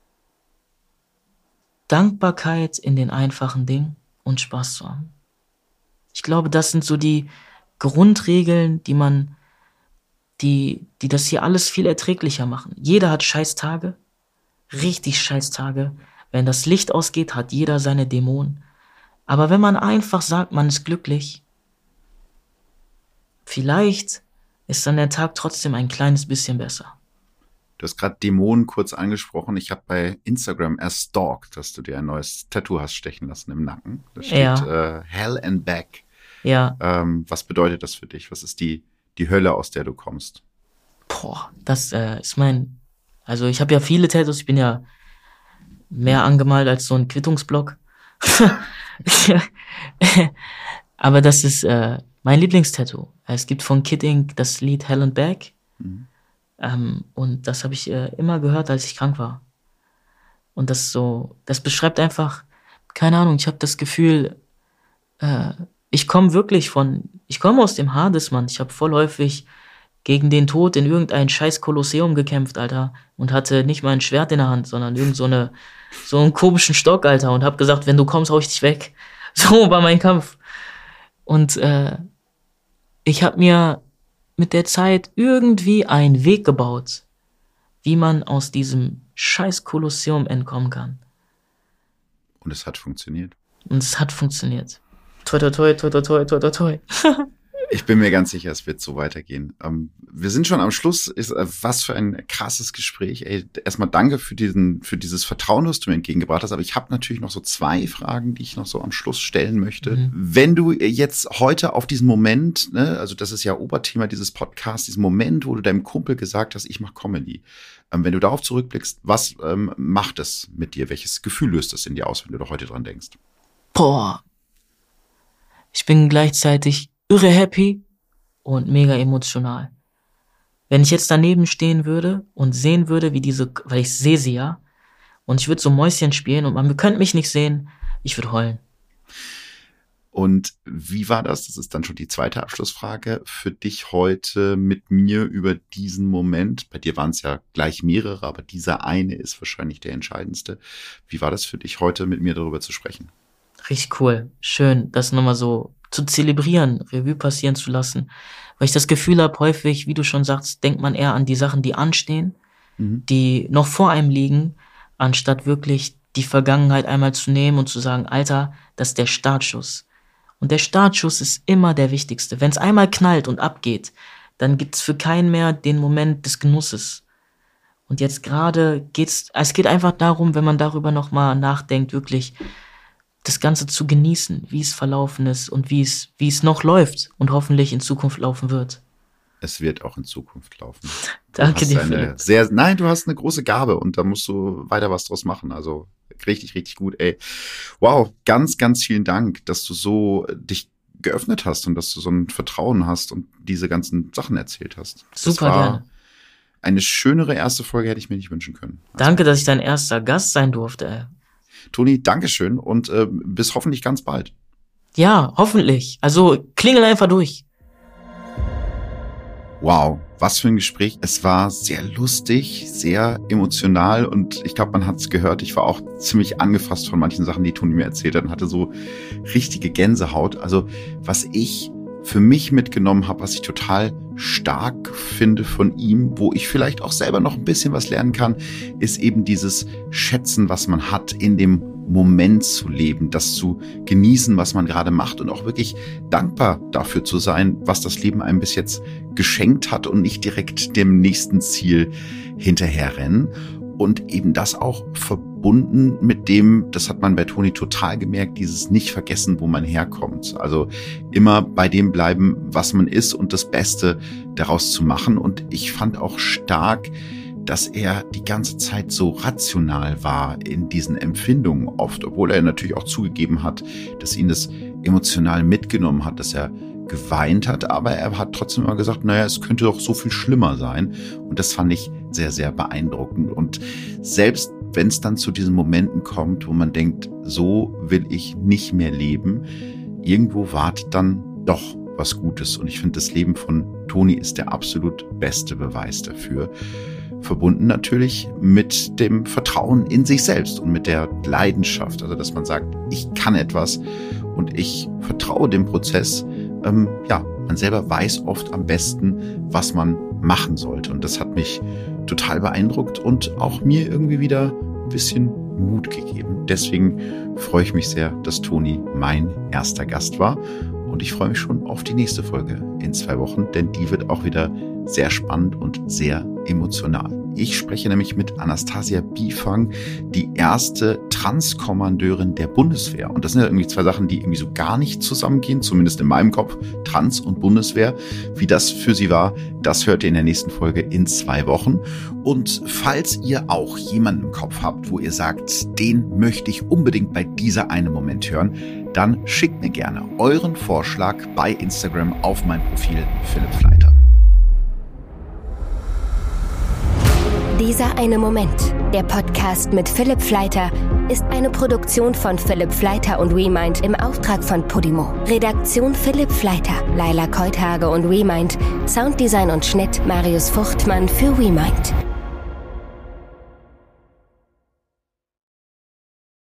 Dankbarkeit in den einfachen Dingen und Spaß zu haben. Ich glaube, das sind so die Grundregeln, die das hier alles viel erträglicher machen. Jeder hat Scheißtage, richtig Scheißtage. Wenn das Licht ausgeht, hat jeder seine Dämonen. Aber wenn man einfach sagt, man ist glücklich, vielleicht ist dann der Tag trotzdem ein kleines bisschen besser. Du hast gerade Dämonen kurz angesprochen. Ich habe bei Instagram erstalkt, dass du dir ein neues Tattoo hast stechen lassen im Nacken. Da steht Hell and Back. Ja. Was bedeutet das für dich? Was ist die Hölle, aus der du kommst? Das ist also ich habe ja viele Tattoos, ich bin ja mehr angemalt als so ein Quittungsblock. Aber das ist mein Lieblingstattoo. Es gibt von Kid Ink das Lied Hell and Back. Und das habe ich immer gehört, als ich krank war. Und das beschreibt einfach, keine Ahnung, ich habe das Gefühl, ich komme aus dem Hades, Mann. Ich habe voll häufig gegen den Tod in irgendein scheiß Kolosseum gekämpft, Alter. Und hatte nicht mal ein Schwert in der Hand, sondern so einen komischen Stock, Alter. Und hab gesagt, wenn du kommst, hau ich dich weg. So war mein Kampf. Und ich habe mir mit der Zeit irgendwie einen Weg gebaut, wie man aus diesem scheiß Kolosseum entkommen kann. Und es hat funktioniert. Toi, toi, toi, toi, toi, toi, toi, toi, toi. Ich bin mir ganz sicher, es wird so weitergehen. Wir sind schon am Schluss. Was für ein krasses Gespräch. Ey, erstmal danke für dieses Vertrauen, das du mir entgegengebracht hast. Aber ich habe natürlich noch so 2 Fragen, die ich noch so am Schluss stellen möchte. Wenn du jetzt heute auf diesen Moment, ne, also das ist ja Oberthema dieses Podcasts, diesen Moment, wo du deinem Kumpel gesagt hast, ich mache Comedy. Wenn du darauf zurückblickst, was macht es mit dir? Welches Gefühl löst es in dir aus, wenn du da heute dran denkst? Ich bin gleichzeitig irre happy und mega emotional. Wenn ich jetzt daneben stehen würde und sehen würde, weil ich sehe sie ja, und ich würde so Mäuschen spielen und man könnte mich nicht sehen, ich würde heulen. Und wie war das? Das ist dann schon die zweite Abschlussfrage für dich heute mit mir über diesen Moment. Bei dir waren es ja gleich mehrere, aber dieser eine ist wahrscheinlich der entscheidendste. Wie war das für dich heute mit mir darüber zu sprechen? Richtig cool. Schön, das nochmal so zu zelebrieren, Revue passieren zu lassen. Weil ich das Gefühl habe, häufig, wie du schon sagst, denkt man eher an die Sachen, die anstehen, die noch vor einem liegen, anstatt wirklich die Vergangenheit einmal zu nehmen und zu sagen, Alter, das ist der Startschuss. Und der Startschuss ist immer der wichtigste. Wenn es einmal knallt und abgeht, dann gibt's für keinen mehr den Moment des Genusses. Und jetzt gerade es geht einfach darum, wenn man darüber nochmal nachdenkt, wirklich das Ganze zu genießen, wie es verlaufen ist und wie es noch läuft und hoffentlich in Zukunft laufen wird. Es wird auch in Zukunft laufen. Danke dir, Philipp. Du hast eine große Gabe und da musst du weiter was draus machen. Also richtig, richtig gut, ey. Wow, ganz, ganz vielen Dank, dass du so dich geöffnet hast und dass du so ein Vertrauen hast und diese ganzen Sachen erzählt hast. Super gerne. Eine schönere erste Folge hätte ich mir nicht wünschen können. Danke, dass ich dein erster Gast sein durfte, ey. Toni, Dankeschön und bis hoffentlich ganz bald. Ja, hoffentlich. Also klingel einfach durch. Wow, was für ein Gespräch. Es war sehr lustig, sehr emotional und ich glaube, man hat es gehört. Ich war auch ziemlich angefasst von manchen Sachen, die Toni mir erzählt hat und hatte so richtige Gänsehaut. Also was ich für mich mitgenommen habe, was ich total stark finde von ihm, wo ich vielleicht auch selber noch ein bisschen was lernen kann, ist eben dieses Schätzen, was man hat, in dem Moment zu leben, das zu genießen, was man gerade macht und auch wirklich dankbar dafür zu sein, was das Leben einem bis jetzt geschenkt hat und nicht direkt dem nächsten Ziel hinterherrennen. Und eben das auch verbunden mit dem, das hat man bei Toni total gemerkt, dieses nicht vergessen, wo man herkommt. Also immer bei dem bleiben, was man ist und das Beste daraus zu machen. Und ich fand auch stark, dass er die ganze Zeit so rational war in diesen Empfindungen oft, obwohl er natürlich auch zugegeben hat, dass ihn das emotional mitgenommen hat, dass er geweint hat, aber er hat trotzdem immer gesagt, naja, es könnte doch so viel schlimmer sein. Und das fand ich sehr, sehr beeindruckend. Und selbst wenn es dann zu diesen Momenten kommt, wo man denkt, so will ich nicht mehr leben, irgendwo wartet dann doch was Gutes. Und ich finde, das Leben von Toni ist der absolut beste Beweis dafür. Verbunden natürlich mit dem Vertrauen in sich selbst und mit der Leidenschaft. Also, dass man sagt, ich kann etwas und ich vertraue dem Prozess. Man selber weiß oft am besten, was man machen sollte. Und das hat mich total beeindruckt und auch mir irgendwie wieder ein bisschen Mut gegeben. Deswegen freue ich mich sehr, dass Toni mein erster Gast war. Und ich freue mich schon auf die nächste Folge in 2 Wochen, denn die wird auch wieder sehr spannend und sehr emotional. Ich spreche nämlich mit Anastasia Bifang, die erste Transkommandeurin der Bundeswehr. Und das sind ja irgendwie zwei Sachen, die irgendwie so gar nicht zusammengehen, zumindest in meinem Kopf, Trans und Bundeswehr. Wie das für sie war, das hört ihr in der nächsten Folge in 2 Wochen. Und falls ihr auch jemanden im Kopf habt, wo ihr sagt, den möchte ich unbedingt bei dieser einen Moment hören, dann schickt mir gerne euren Vorschlag bei Instagram auf mein Profil Philipp Fleiter. Dieser eine Moment, der Podcast mit Philipp Fleiter, ist eine Produktion von Philipp Fleiter und WeMind im Auftrag von Podimo. Redaktion Philipp Fleiter, Laila Keuthage und WeMind. Sounddesign und Schnitt Marius Fuchtmann für WeMind.